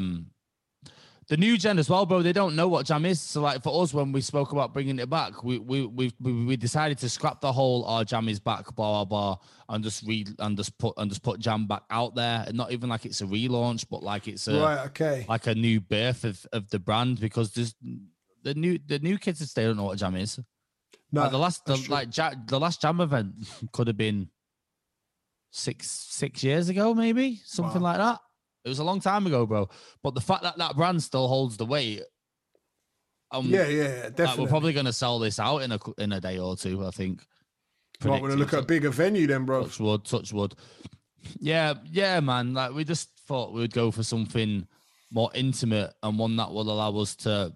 the new gen as well, bro. They don't know what Jam is. So like for us, when we spoke about bringing it back, we decided to scrap the whole "our Jam is back" blah blah blah, and just put Jam back out there, and not even like it's a relaunch, but like it's like a new birth of the brand because there's the new kids they don't know what Jam is. No, like the last Jam event could have been six years ago, maybe something like that. It was a long time ago, bro. But the fact that brand still holds the weight, definitely. Like we're probably going to sell this out in a day or two, I think. Might want to look at a bigger venue then, bro. Touch wood. Yeah, man. Like we just thought we would go for something more intimate and one that will allow us to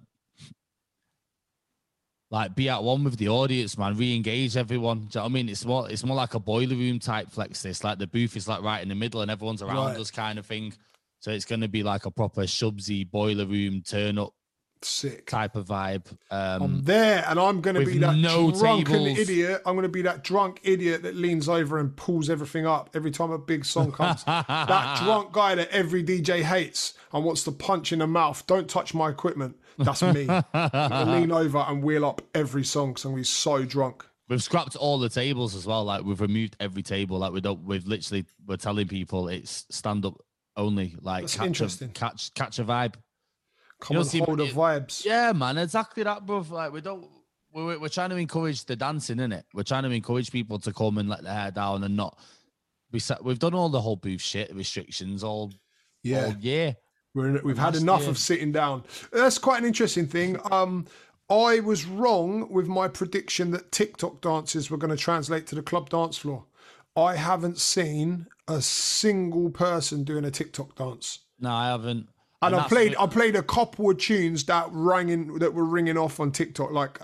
like be at one with the audience, man, re-engage everyone. Do you know what I mean? It's more like a boiler room type flex. This like the booth is like right in the middle and everyone's around us kind of thing. So it's going to be like a proper Shubsy boiler room turn up sick type of vibe. I'm there and I'm going to be that drunken idiot. I'm going to be that drunk idiot that leans over and pulls everything up every time a big song comes. That drunk guy that every DJ hates and wants to punch in the mouth. Don't touch my equipment. That's me. I lean over and wheel up every song because I'm going to be so drunk. We've scrapped all the tables as well. Like we've removed every table. Like we're telling people it's stand up only. Like that's interesting. Catch a vibe. Come on, hold the vibes. Yeah, man, exactly that, bro. Like we're trying to encourage the dancing, innit? We're trying to encourage people to come and let their hair down and not. We've done all the whole booth shit restrictions all year. We've had enough of sitting down. That's quite an interesting thing. I was wrong with my prediction that TikTok dances were going to translate to the club dance floor. I haven't seen a single person doing a TikTok dance. No, I haven't. And I played a couple of tunes that were ringing off on TikTok, like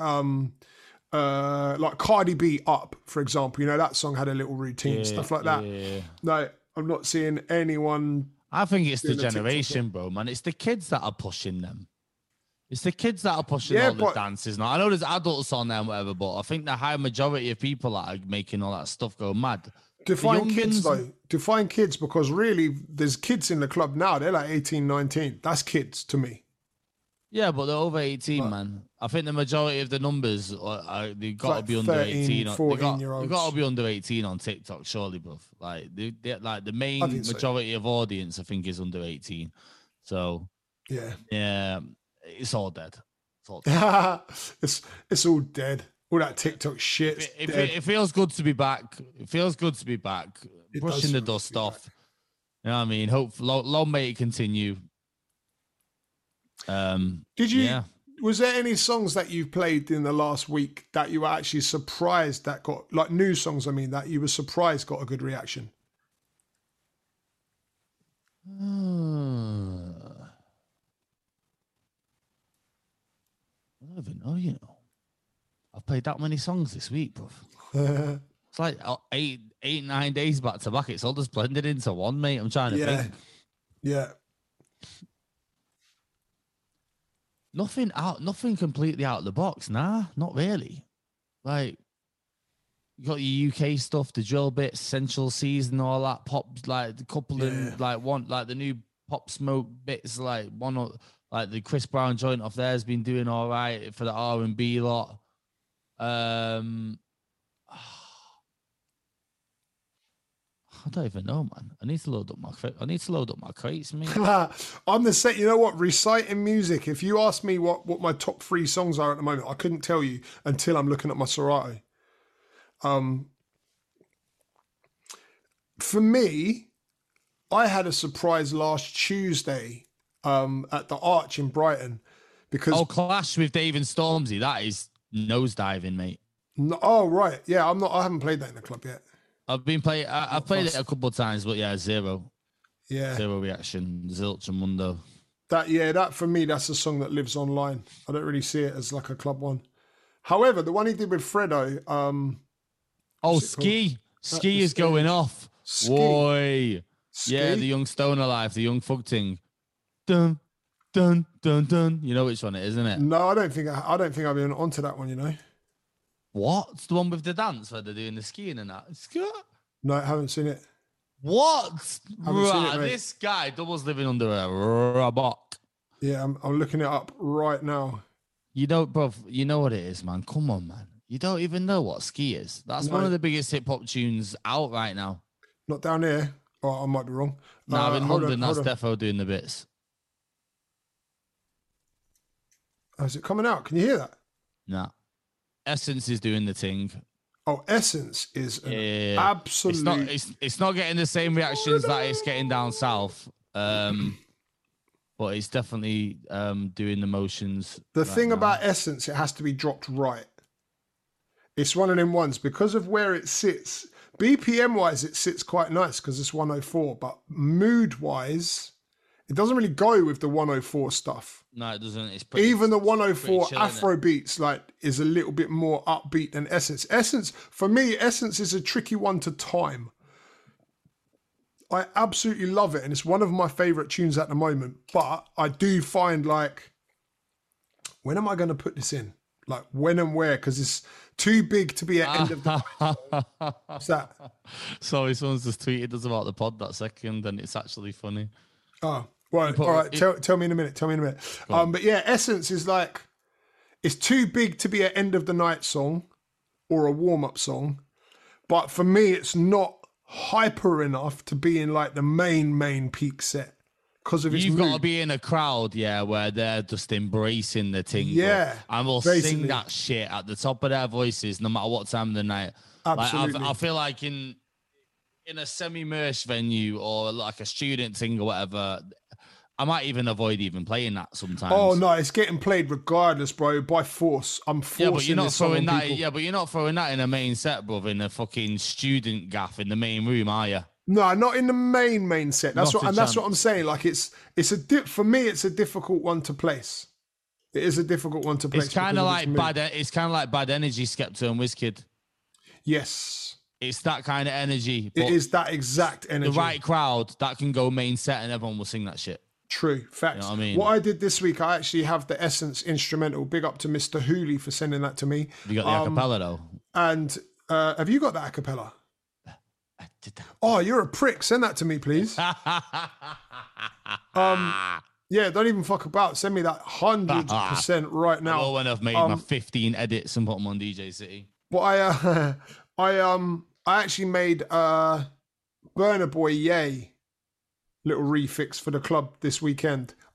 Cardi B Up, for example. You know, that song had a little routine, stuff like that. Yeah. No, I'm not seeing anyone. I think it's the generation, bro, man. It's the kids that are pushing them. It's the kids that are pushing all the dances now. I know there's adults on there and whatever, but I think the high majority of people that are making all that stuff go mad. Define kids, though. Define kids, because really, there's kids in the club now. They're like 18, 19. That's kids to me. Yeah, but they're over 18, man. I think the majority of the numbers, they've got to be under 18. 14-year-olds. They've got to be under 18 on TikTok, surely, bruv. Like the main majority of audience, I think, is under 18. So Yeah, it's all dead. It's all dead. it's all dead. All that TikTok shit. It feels good to be back. It feels good to be back. Brushing the feel dust off. You know what I mean? Hope long may it continue. Did you? Yeah. Was there any songs that you've played in the last week that you were actually surprised that got, like new songs? I mean, that you were surprised got a good reaction? I don't even know. You know, I've played that many songs this week, bruv. It's like 9 days back to back. It's all just blended into one, mate. I'm trying to think. Yeah. Nothing completely out of the box. Nah, not really. Like, you got your UK stuff, the drill bits, Central Season, all that pop, like the couple of like the new Pop Smoke bits, like like the Chris Brown joint off there has been doing all right for the R&B lot. I don't even know, man. I need to load up my crates, mate. I'm the same. You know what? Reciting music. If you ask me what my top 3 songs are at the moment, I couldn't tell you until I'm looking at my Serato. For me, I had a surprise last Tuesday at the Arch in Brighton because Clash with Dave and Stormzy. That is nosediving, mate. No, oh right, yeah. I haven't played that in the club yet. I've been playing. I've played it a couple of times, but yeah, zero. Yeah, zero reaction. Zilch and Mundo. That for me, that's a song that lives online. I don't really see it as like a club one. However, the one he did with Fredo. Ski is going off. Ski. Boy. Ski? Yeah, the Young Stoner Life, the Young Fug thing. Dun dun dun dun. You know which one it is, isn't it? No, I don't think I've been onto that one. You know. What? It's the one with the dance where they're doing the skiing and that. No, I haven't seen it. What? Right, this guy doubles living under a rock. Yeah, I'm looking it up right now. You know, bro, you know what it is, man. Come on, man. You don't even know what Ski is. That's one of the biggest hip hop tunes out right now. Not down here. Oh, I might be wrong. No, in London, that's Defo doing the bits. Oh, is it coming out? Can you hear that? No. Essence is doing the thing. Oh, Essence is absolutely. It's not getting the same reactions that it's getting down south. But it's definitely doing the motions. The thing about Essence, it has to be dropped right. It's one of them ones because of where it sits. BPM wise, it sits quite nice because it's 104, but mood wise, it doesn't really go with the 104 stuff. No, it doesn't. It's even the 104 Afro beats is a little bit more upbeat than Essence. For me, Essence is a tricky one to time. I absolutely love it, and it's one of my favorite tunes at the moment. But I do find when am I going to put this in? Like when and where? Because it's too big to be at end of the. What's that? Sorry, someone's just tweeted us about the pod that second, and it's actually funny. Oh. Right, all right. Tell me in a minute. But yeah, Essence is it's too big to be an end of the night song or a warm up song, but for me, it's not hyper enough to be in like the main peak set because of its You've mood. got to be in a crowd, where they're just embracing the thing, and will sing that shit at the top of their voices, no matter what time of the night. Absolutely, I feel like in a semi-merged venue or like a student thing or whatever. I might even avoid even playing that sometimes. Oh no, it's getting played regardless, bro, by force. I'm forcing but you're not this throwing on that. people. Yeah, but you're not throwing that in a main set, brother, in a fucking student gaff in the main room, are you? No, not in the main set. That's what I'm saying. Like for me, it's a difficult one to place. It is a difficult one to place. It's kind of like bad. It's kind of like Bad Energy, Skepta and Wizkid. Yes. It's that kind of energy. It is that exact energy. The right crowd that can go main set and everyone will sing that shit. True. Facts. You know what I mean? What I did this week, I actually have the Essence instrumental. Big up to Mr. Hooley for sending that to me. You got the acapella though? And have you got the acapella? I did that. Oh, you're a prick. Send that to me, please. Yeah, don't even fuck about. Send me that 100% right now. Well, when I've made my 15 edits and put them on DJ City. But I actually made Burna Boy Yay little refix for the club this weekend.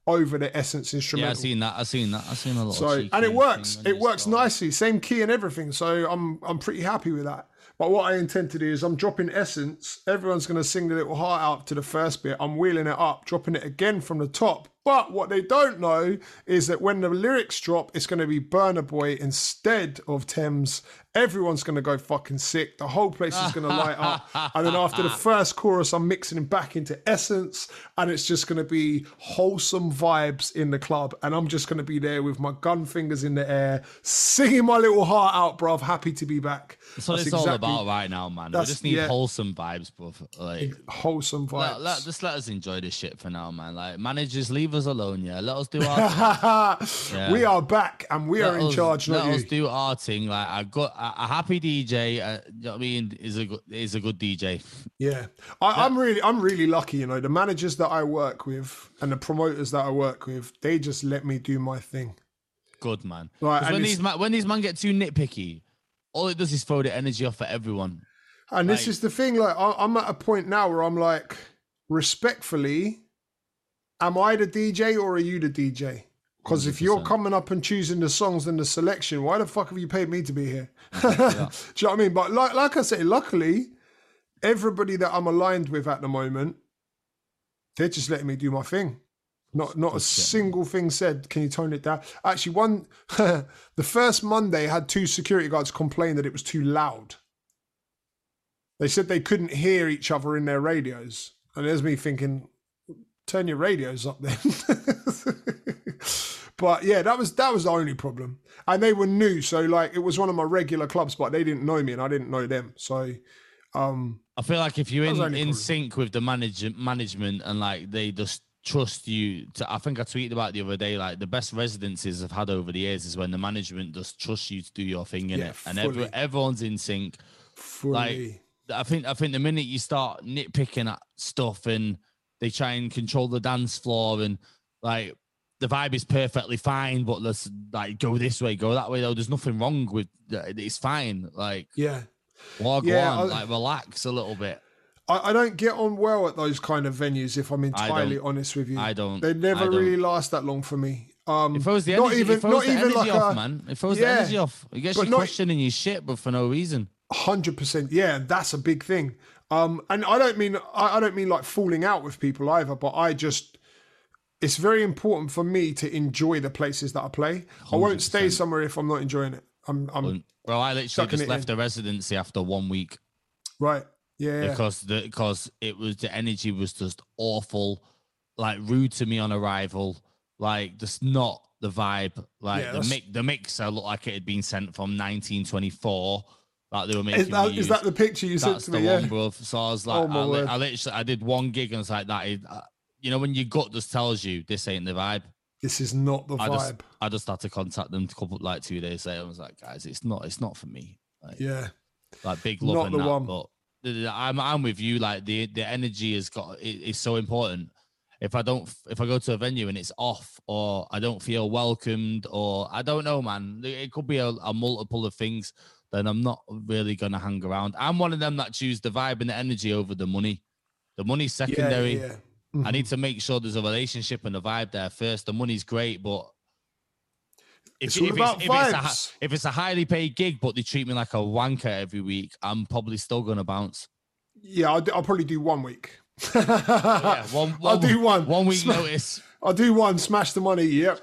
over the Essence instrumental. Yeah, I seen a lot. So, and it works. It works nicely. Same key and everything. So I'm pretty happy with that. But what I intend to do is I'm dropping Essence. Everyone's going to sing the little heart out to the first bit. I'm wheeling it up, dropping it again from the top. But what they don't know is that when the lyrics drop, it's going to be Burna Boy instead of Thames. Everyone's going to go fucking sick. The whole place is going to light up. And then after the first chorus, I'm mixing it back into Essence. And it's just going to be wholesome vibes in the club. And I'm just going to be there with my gun fingers in the air, singing my little heart out, bruv. Happy to be back. That's what it's all about right now, man. We just need wholesome vibes, bruv. Like, wholesome vibes. Just let us enjoy this shit for now, man. Like, managers, leave us alone, yeah. Let us do our thing. Yeah. We are back and we are in charge. Let us do our thing. Like, a happy DJ, you know what I mean, is a good DJ. Yeah, I'm really lucky. You know, the managers that I work with and the promoters that I work with, they just let me do my thing. Good, man. Right, when these man get too nitpicky, all it does is throw the energy off for everyone. And this is the thing. Like, I'm at a point now where I'm like, respectfully, am I the DJ or are you the DJ? Because if you're coming up and choosing the songs and the selection, why the fuck have you paid me to be here? Yeah. Do you know what I mean? But like I say, luckily, everybody that I'm aligned with at the moment, they're just letting me do my thing. Not a single thing said, can you tone it down? Actually, the first Monday had 2 security guards complain that it was too loud. They said they couldn't hear each other in their radios. And there's me thinking, turn your radios up then. But yeah, that was the only problem. And they were new, so like it was one of my regular clubs, but they didn't know me and I didn't know them. So I feel like if you're in sync with the management and like they just trust you to, I think I tweeted about the other day, like the best residencies I've had over the years is when the management just trusts you to do your thing in it, and everyone's in sync. Fully. Like I think the minute you start nitpicking at stuff and they try and control the dance floor and like the vibe is perfectly fine, but let's like go this way, go that way. Though there's nothing wrong with it's fine. Like go on, like relax a little bit. I don't get on well at those kind of venues. If I'm entirely honest with you, I don't. They never really last that long for me. It throws the energy, off, man. It throws the energy off. It gets you questioning your shit, but for no reason. 100%. Yeah, that's a big thing. And I don't mean like falling out with people either, but it's very important for me to enjoy the places that I play. 100%. I won't stay somewhere if I'm not enjoying it. Well, I literally just left the residency after 1 week. Right. Yeah. Because it was, the energy was just awful, like rude to me on arrival, like just not the vibe. Like the mixer looked like it had been sent from 1924. Like they were making. Is that the picture you sent to me? That's the one, bro. So I was like, I did one gig and it's like that. You know, when your gut just tells you this ain't the vibe. This is not the vibe. I just had to contact them 2 days later. I was like, guys, it's not for me. Like, like big love not and the that, one. but I'm with you. Like the energy is so important. If I go to a venue and it's off, or I don't feel welcomed, or I don't know, man, it could be a multiple of things. Then I'm not really gonna hang around. I'm one of them that choose the vibe and the energy over the money. The money's secondary. Yeah. Mm-hmm. I need to make sure there's a relationship and a vibe there first. The money's great, but if it's a highly paid gig, but they treat me like a wanker every week, I'm probably still gonna bounce. Yeah, I'll probably do 1 week. I'll do one. 1 week notice. I'll do one. Smash the money. Yep.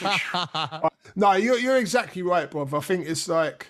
No, you're exactly right, bro. I think it's like,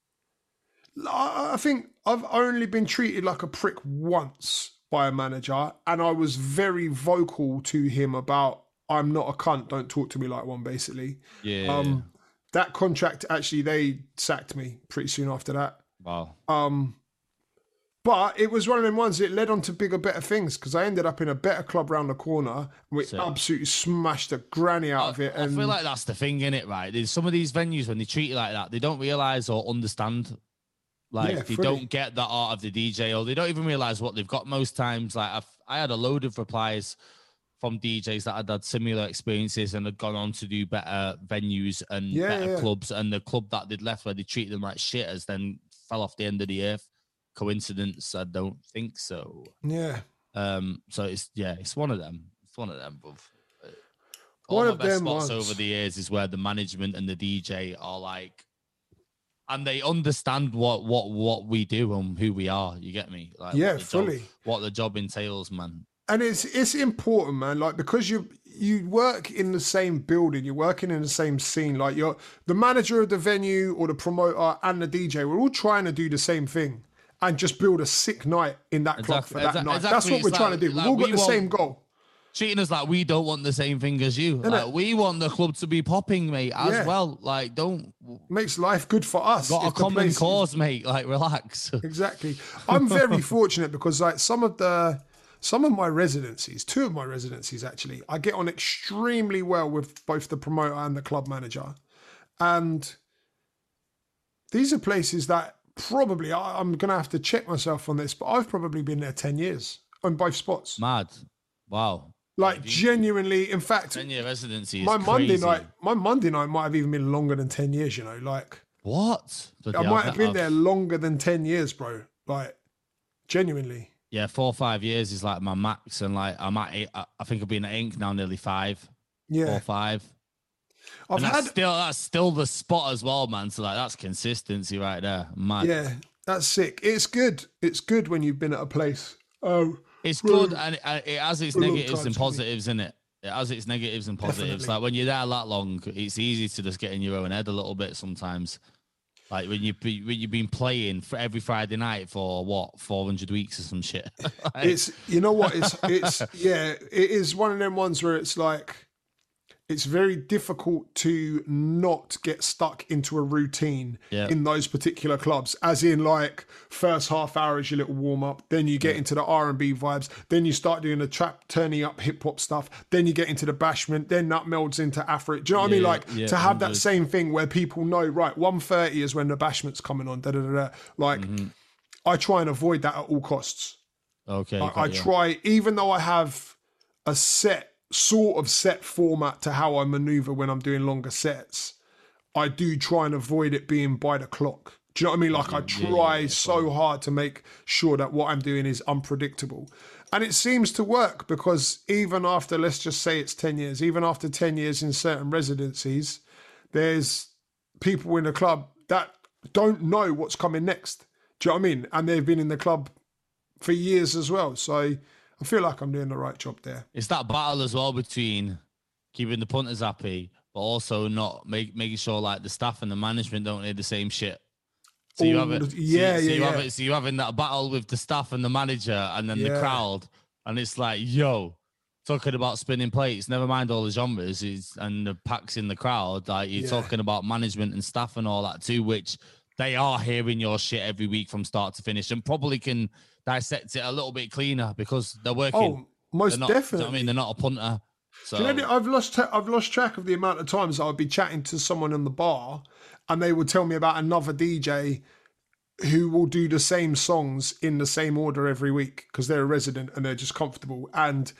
I think I've only been treated like a prick once by a manager, and I was very vocal to him about, I'm not a cunt, don't talk to me like one, basically. That contract, actually, they sacked me pretty soon after that. Wow. But it was one of them ones that led on to bigger, better things, because I ended up in a better club round the corner and we absolutely smashed the granny out of it. And I feel like that's the thing, innit, right? There's some of these venues, when they treat you like that, they don't realise or understand. Like, they don't get the art of the DJ, or they don't even realise what they've got most times. Like, I had a load of replies from DJs that had similar experiences and had gone on to do better venues and better clubs, and the club that they'd left where they treated them like shit has then fell off the end of the earth. Coincidence? I don't think so. Yeah. So it's one of them. It's one of them, bruv. All my best spots over the years is where the management and the DJ are like, and they understand what we do and who we are. You get me? Like, fully. What the job entails, man. And it's important, man. Like, because you work in the same building, you're working in the same scene. Like, you're the manager of the venue or the promoter and the DJ. We're all trying to do the same thing and just build a sick night in that club for that night. That's what we're trying to do. We've all got the same goal. Treating us like we don't want the same thing as you. Like, we want the club to be popping, mate, as well. Like, makes life good for us. Got a common cause, mate. Like, relax. Exactly. I'm very fortunate because, like, some of my residencies, 2 of my residencies actually, I get on extremely well with both the promoter and the club manager. And these are places that probably, I'm going to have to check myself on this, but I've probably been there 10 years on both spots. Mad. Wow. Like, genuinely, in fact, 10-year residency is my crazy. Monday night might have even been longer than 10 years, you know, like. What? I might have been there longer than 10 years, bro. Like, genuinely. Yeah, 4 or 5 years is like my max, and like I'm at 8. I think I've been at Ink now nearly 5. Yeah, 4 or 5. That's still the spot as well, man. So like that's consistency right there. Mad. Yeah, that's sick. It's good. It's good when you've been at a place. Oh, it's good, and it has its negatives and positives, isn't it? It has its negatives and positives. Definitely. Like when you're there that long, it's easy to just get in your own head a little bit sometimes. Like when you've been playing for every Friday night for what 400 weeks or some shit. Like, it's, you know what, it's yeah, it is one of them ones where it's like, it's very difficult to not get stuck into a routine in those particular clubs. As in, like, first half hour is your little warm up, then you get into the R&B vibes, then you start doing the trap, turning up hip hop stuff, then you get into the bashment, then that melds into Afro. Do you know what I mean? Like, to have that same thing where people know, right, 1:30 is when the bashment's coming on. Like, I try and avoid that at all costs. Okay. I try, even though I have a set format to how I maneuver when I'm doing longer sets, I do try and avoid it being by the clock. Do you know what I mean? Like, I try so hard to make sure that what I'm doing is unpredictable. And it seems to work, because even after, let's just say it's 10 years, even after 10 years in certain residencies, there's people in the club that don't know what's coming next. Do you know what I mean? And they've been in the club for years as well. So I feel like I'm doing the right job there. It's that battle as well between keeping the punters happy, but also not making sure like the staff and the management don't hear the same shit. So you have it, so you're having that battle with the staff and the manager, and then the crowd, and it's like, yo, talking about spinning plates. Never mind all the genres and the packs in the crowd. Like, you're talking about management and staff and all that too, which they are hearing your shit every week from start to finish, and probably can dissect it a little bit cleaner because they're working. Oh, most definitely. You know what I mean, they're not a punter. So do you know, I've lost track of the amount of times I would be chatting to someone in the bar, and they would tell me about another DJ who will do the same songs in the same order every week because they're a resident and they're just comfortable. And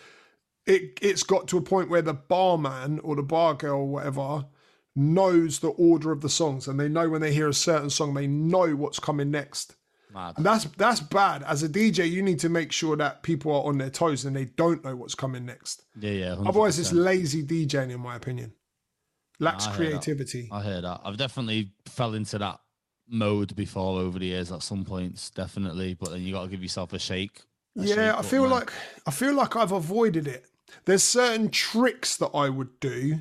it's got to a point where the barman or the bar girl or whatever knows the order of the songs, and they know when they hear a certain song, they know what's coming next. Mad. And that's bad. As a DJ, you need to make sure that people are on their toes and they don't know what's coming next. Yeah. 100%. Otherwise, it's lazy DJing, in my opinion. Lacks creativity. I hear that. I've definitely fell into that mode before over the years at some points, definitely. But then you got to give yourself a shake. I feel like I've avoided it. There's certain tricks that I would do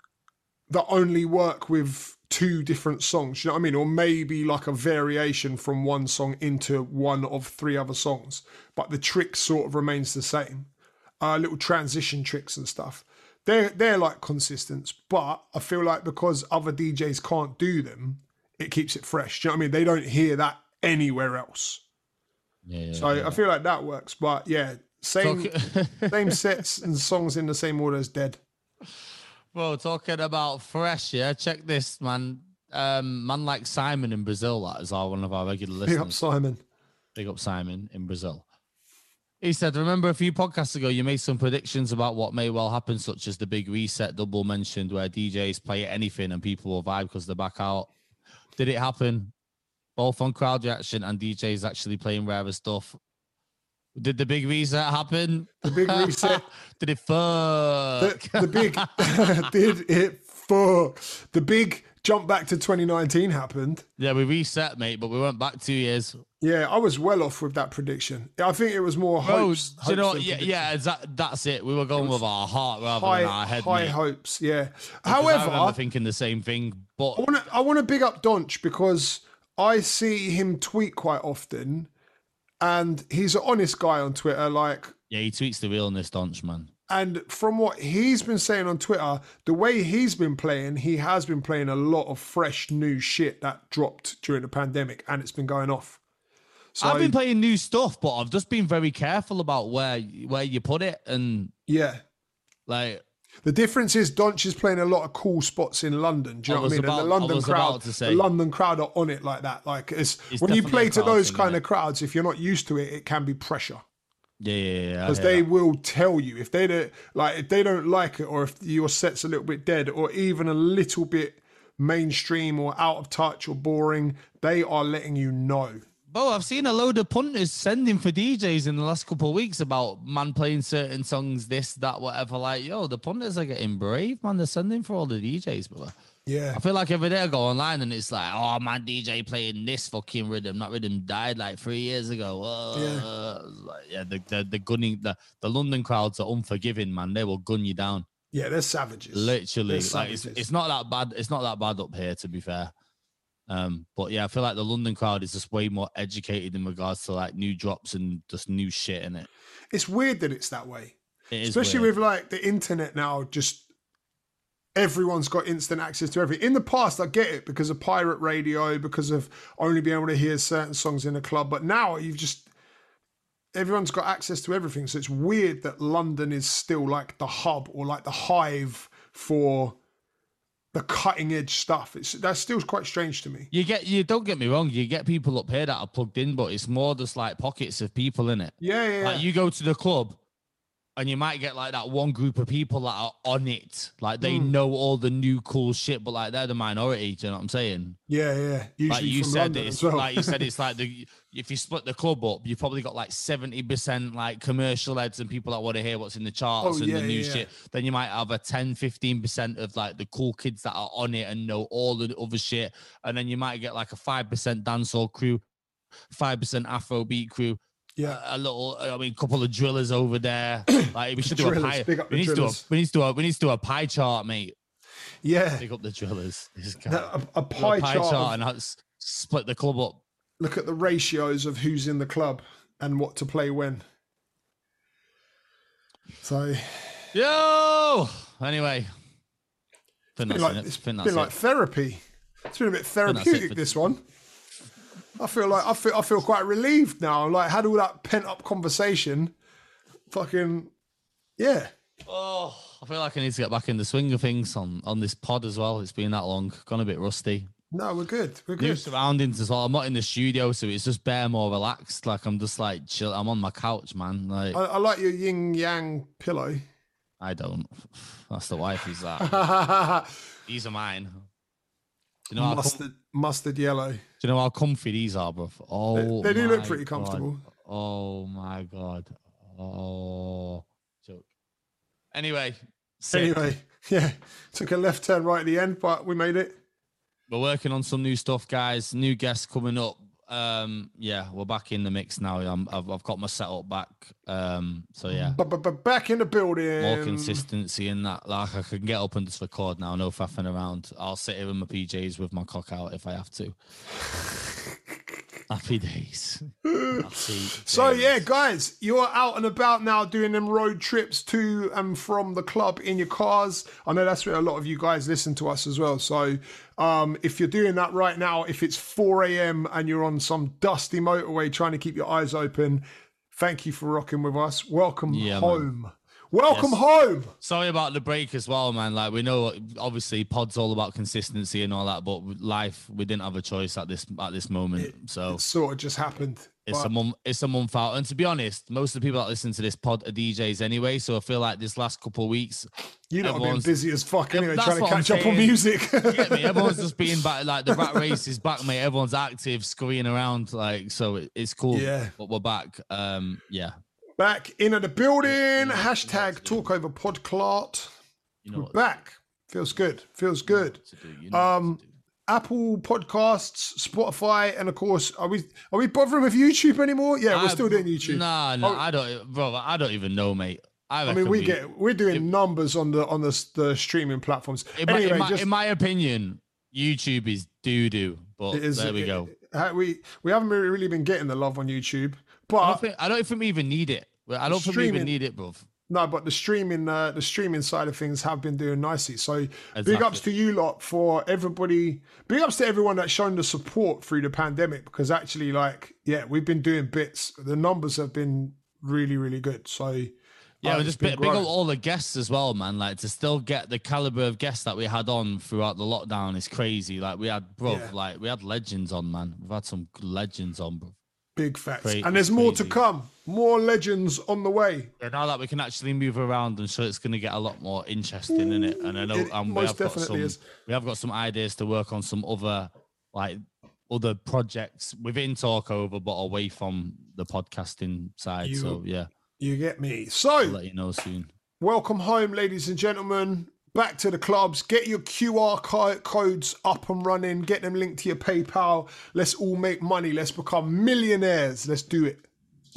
that only work with 2 different songs, you know what I mean? Or maybe like a variation from one song into one of 3 other songs, but the trick sort of remains the same. Little transition tricks and stuff. They're like consistent, but I feel like because other DJs can't do them, it keeps it fresh. Do you know what I mean? They don't hear that anywhere else. I feel like that works. But yeah, same sets and songs in the same order is dead. Well, talking about fresh, check this, man. Man like Simon in Brazil, that is one of our regular listeners. Big up Simon in Brazil. He said, remember a few podcasts ago, you made some predictions about what may well happen, such as the big reset double mentioned, where DJs play anything and people will vibe because they're back out. Did it happen? Both on crowd reaction and DJs actually playing rarer stuff. Did the big reset happen? The big reset. Did it fuck? The big did it fuck? The big jump back to 2019 happened. Yeah, we reset, mate, but we went back 2 years. Yeah, I was well off with that prediction. I think it was more hopes. Do you know what? Yeah, that's it. We were going with our heart rather than our head. High mate. hopes, yeah. Because However, I remember thinking the same thing. But I want to big up Donch because I see him tweet quite often, and he's an honest guy on Twitter. Like, yeah, he tweets the realness, Donch, man. And from what he's been saying on Twitter, the way he's been playing, he has been playing a lot of fresh new shit that dropped during the pandemic, and it's been going off. So, I've been playing new stuff, but I've just been very careful about where you put it, and yeah, like the difference is Donch is playing a lot of cool spots in London. Do you know what I mean? And the London crowd are on it like that. Like it's when you play to those kind of crowds, if you're not used to it, it can be pressure. Yeah. Because they will tell you if they don't like it, or if your set's a little bit dead, or even a little bit mainstream or out of touch or boring, they are letting you know. Bro, I've seen a load of punters sending for DJs in the last couple of weeks about man playing certain songs, this, that, whatever. Like, yo, the punters are getting brave, man. They're sending for all the DJs, bro. Yeah. I feel like every day I go online and it's like, oh, man, DJ playing this fucking rhythm. That rhythm died like 3 years ago. The gunning, the London crowds are unforgiving, man. They will gun you down. Yeah, they're savages. Literally. They're savages. It's not that bad. It's not that bad up here, to be fair. But yeah, I feel like the London crowd is just way more educated in regards to like new drops and just new shit in it. It's weird that it's that way. It is especially weird. with like the internet now, just everyone's got instant access to everything. In the past, I get it because of pirate radio, because of only being able to hear certain songs in a club. But now everyone's got access to everything. So it's weird that London is still like the hub or like the hive for the cutting edge stuff. That's still quite strange to me. You don't get me wrong, you get people up here that are plugged in, but it's more just like pockets of people in it. Yeah. Like you go to the club and you might get like that one group of people that are on it. Like they know all the new cool shit, but like they're the minority. Do you know what I'm saying? Yeah. Usually like you from said, London it's as well. like you said, it's like if you split the club up, you've probably got like 70% like commercial heads and people that want to hear what's in the charts and the new shit. Then you might have a 10-15% of like the cool kids that are on it and know all the other shit. And then you might get like a 5% dancehall crew, 5% Afrobeat crew. Yeah, couple of drillers over there. Like we should do a pie. We need to do a pie chart, mate. Yeah, pick up the drillers. A pie chart and split the club up. Look at the ratios of who's in the club and what to play when. So, anyway, it's been like therapy. It's been a bit therapeutic, this one. I feel quite relieved now. Like, had all that pent up conversation. Fucking, yeah. Oh, I feel like I need to get back in the swing of things on this pod as well. It's been that long. Gone a bit rusty. No, we're good. New surroundings as well. I'm not in the studio, so it's just more relaxed. Like, I'm just like chill. I'm on my couch, man. Like, I like your yin yang pillow. I don't. That's the wifey's that. These are mine. Do you know mustard yellow. Do you know how comfy these are, bro? Oh, they do look pretty comfortable. God. Oh my god. Oh, joke. Anyway, yeah. Took a left turn right at the end, but we made it. We're working on some new stuff, guys. New guests coming up. We're back in the mix now. I've got my setup back. So yeah, back in the building. More consistency in that. Like I can get up and just record now. No faffing around. I'll sit here in my PJs with my cock out if I have to. Happy days. So yeah, guys, you're out and about now doing them road trips to and from the club in your cars. I know that's where a lot of you guys listen to us as well. So if you're doing that right now, if it's 4 a.m. and you're on some dusty motorway trying to keep your eyes open, thank you for rocking with us. Welcome home. Man. Welcome home. Sorry about the break as well, man. Like we know, obviously, pod's all about consistency and all that, but life, we didn't have a choice at this moment. It sort of just happened. It's a month out, and to be honest, most of the people that listen to this pod are DJs anyway. So I feel like this last couple of weeks, you know, been busy as fuck anyway, trying to catch up on music. You get me? Everyone's just being back. Like the rat race is back, mate. Everyone's active, scurrying around. Like so, it's cool. Yeah, but we're back. Back in the building. Hashtag Talkover Podclart. We're back. Feels good. Feels good. Apple Podcasts, Spotify, and of course, are we bothering with YouTube anymore? Yeah, we're still doing YouTube. No, I don't, brother. I don't even know, mate. I mean, we're doing numbers on the streaming platforms. In my opinion, YouTube is doo doo. But there we go. We haven't really been getting the love on YouTube, but I don't think we even need it. I don't think we even need it, bro. No, but the streaming side of things have been doing nicely. So big ups to you lot for everybody. Big ups to everyone that's shown the support through the pandemic, because actually, we've been doing bits. The numbers have been really, really good. So yeah, just big up all the guests as well, man. Like, to still get the caliber of guests that we had on throughout the lockdown is crazy. Like, we had legends on, man. We've had some legends on, bro. Big facts. And there's more to come. More legends on the way. Yeah, now that we can actually move around, and so it's going to get a lot more interesting in it. And I know we have got some ideas to work on some other projects within Talkover, but away from the podcasting side. You get me. So I'll let you know soon. Welcome home, ladies and gentlemen. Back to the clubs. Get your QR codes up and running. Get them linked to your PayPal. Let's all make money. Let's become millionaires. Let's do it.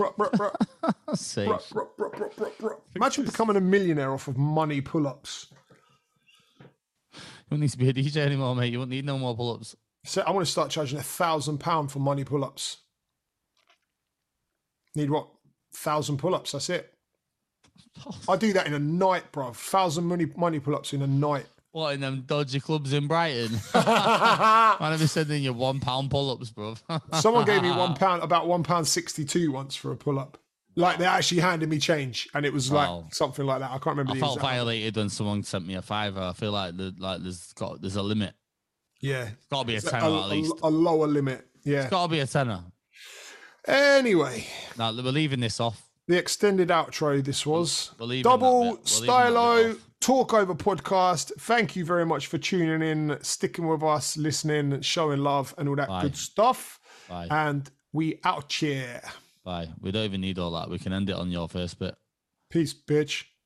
Imagine becoming a millionaire off of money pull-ups. You don't need to be a DJ anymore, mate. You won't need no more pull-ups. So I want to start charging £1,000 for money pull-ups. Need what? 1,000 pull-ups. That's it. I do that in a night, bro. 1,000 money pull-ups in a night. What, in them dodgy clubs in Brighton? Man, I've been sending you £1 pull-ups, bro. Someone gave me £1, about £1.62 once for a pull-up. Like, they actually handed me change, and it was like something like that. I can't remember. I felt violated when someone sent me a £5. I feel like there's a limit. Yeah, it's got to be a tenner at least. A lower limit. Yeah, it's got to be a tenner. Anyway, now we're leaving this off. The extended outro. This was Double Stylo Talkover Podcast. Thank you very much for tuning in, sticking with us, listening, showing love, and all that good stuff. Bye. And we out here. Bye. We don't even need all that. We can end it on your first bit. Peace, bitch.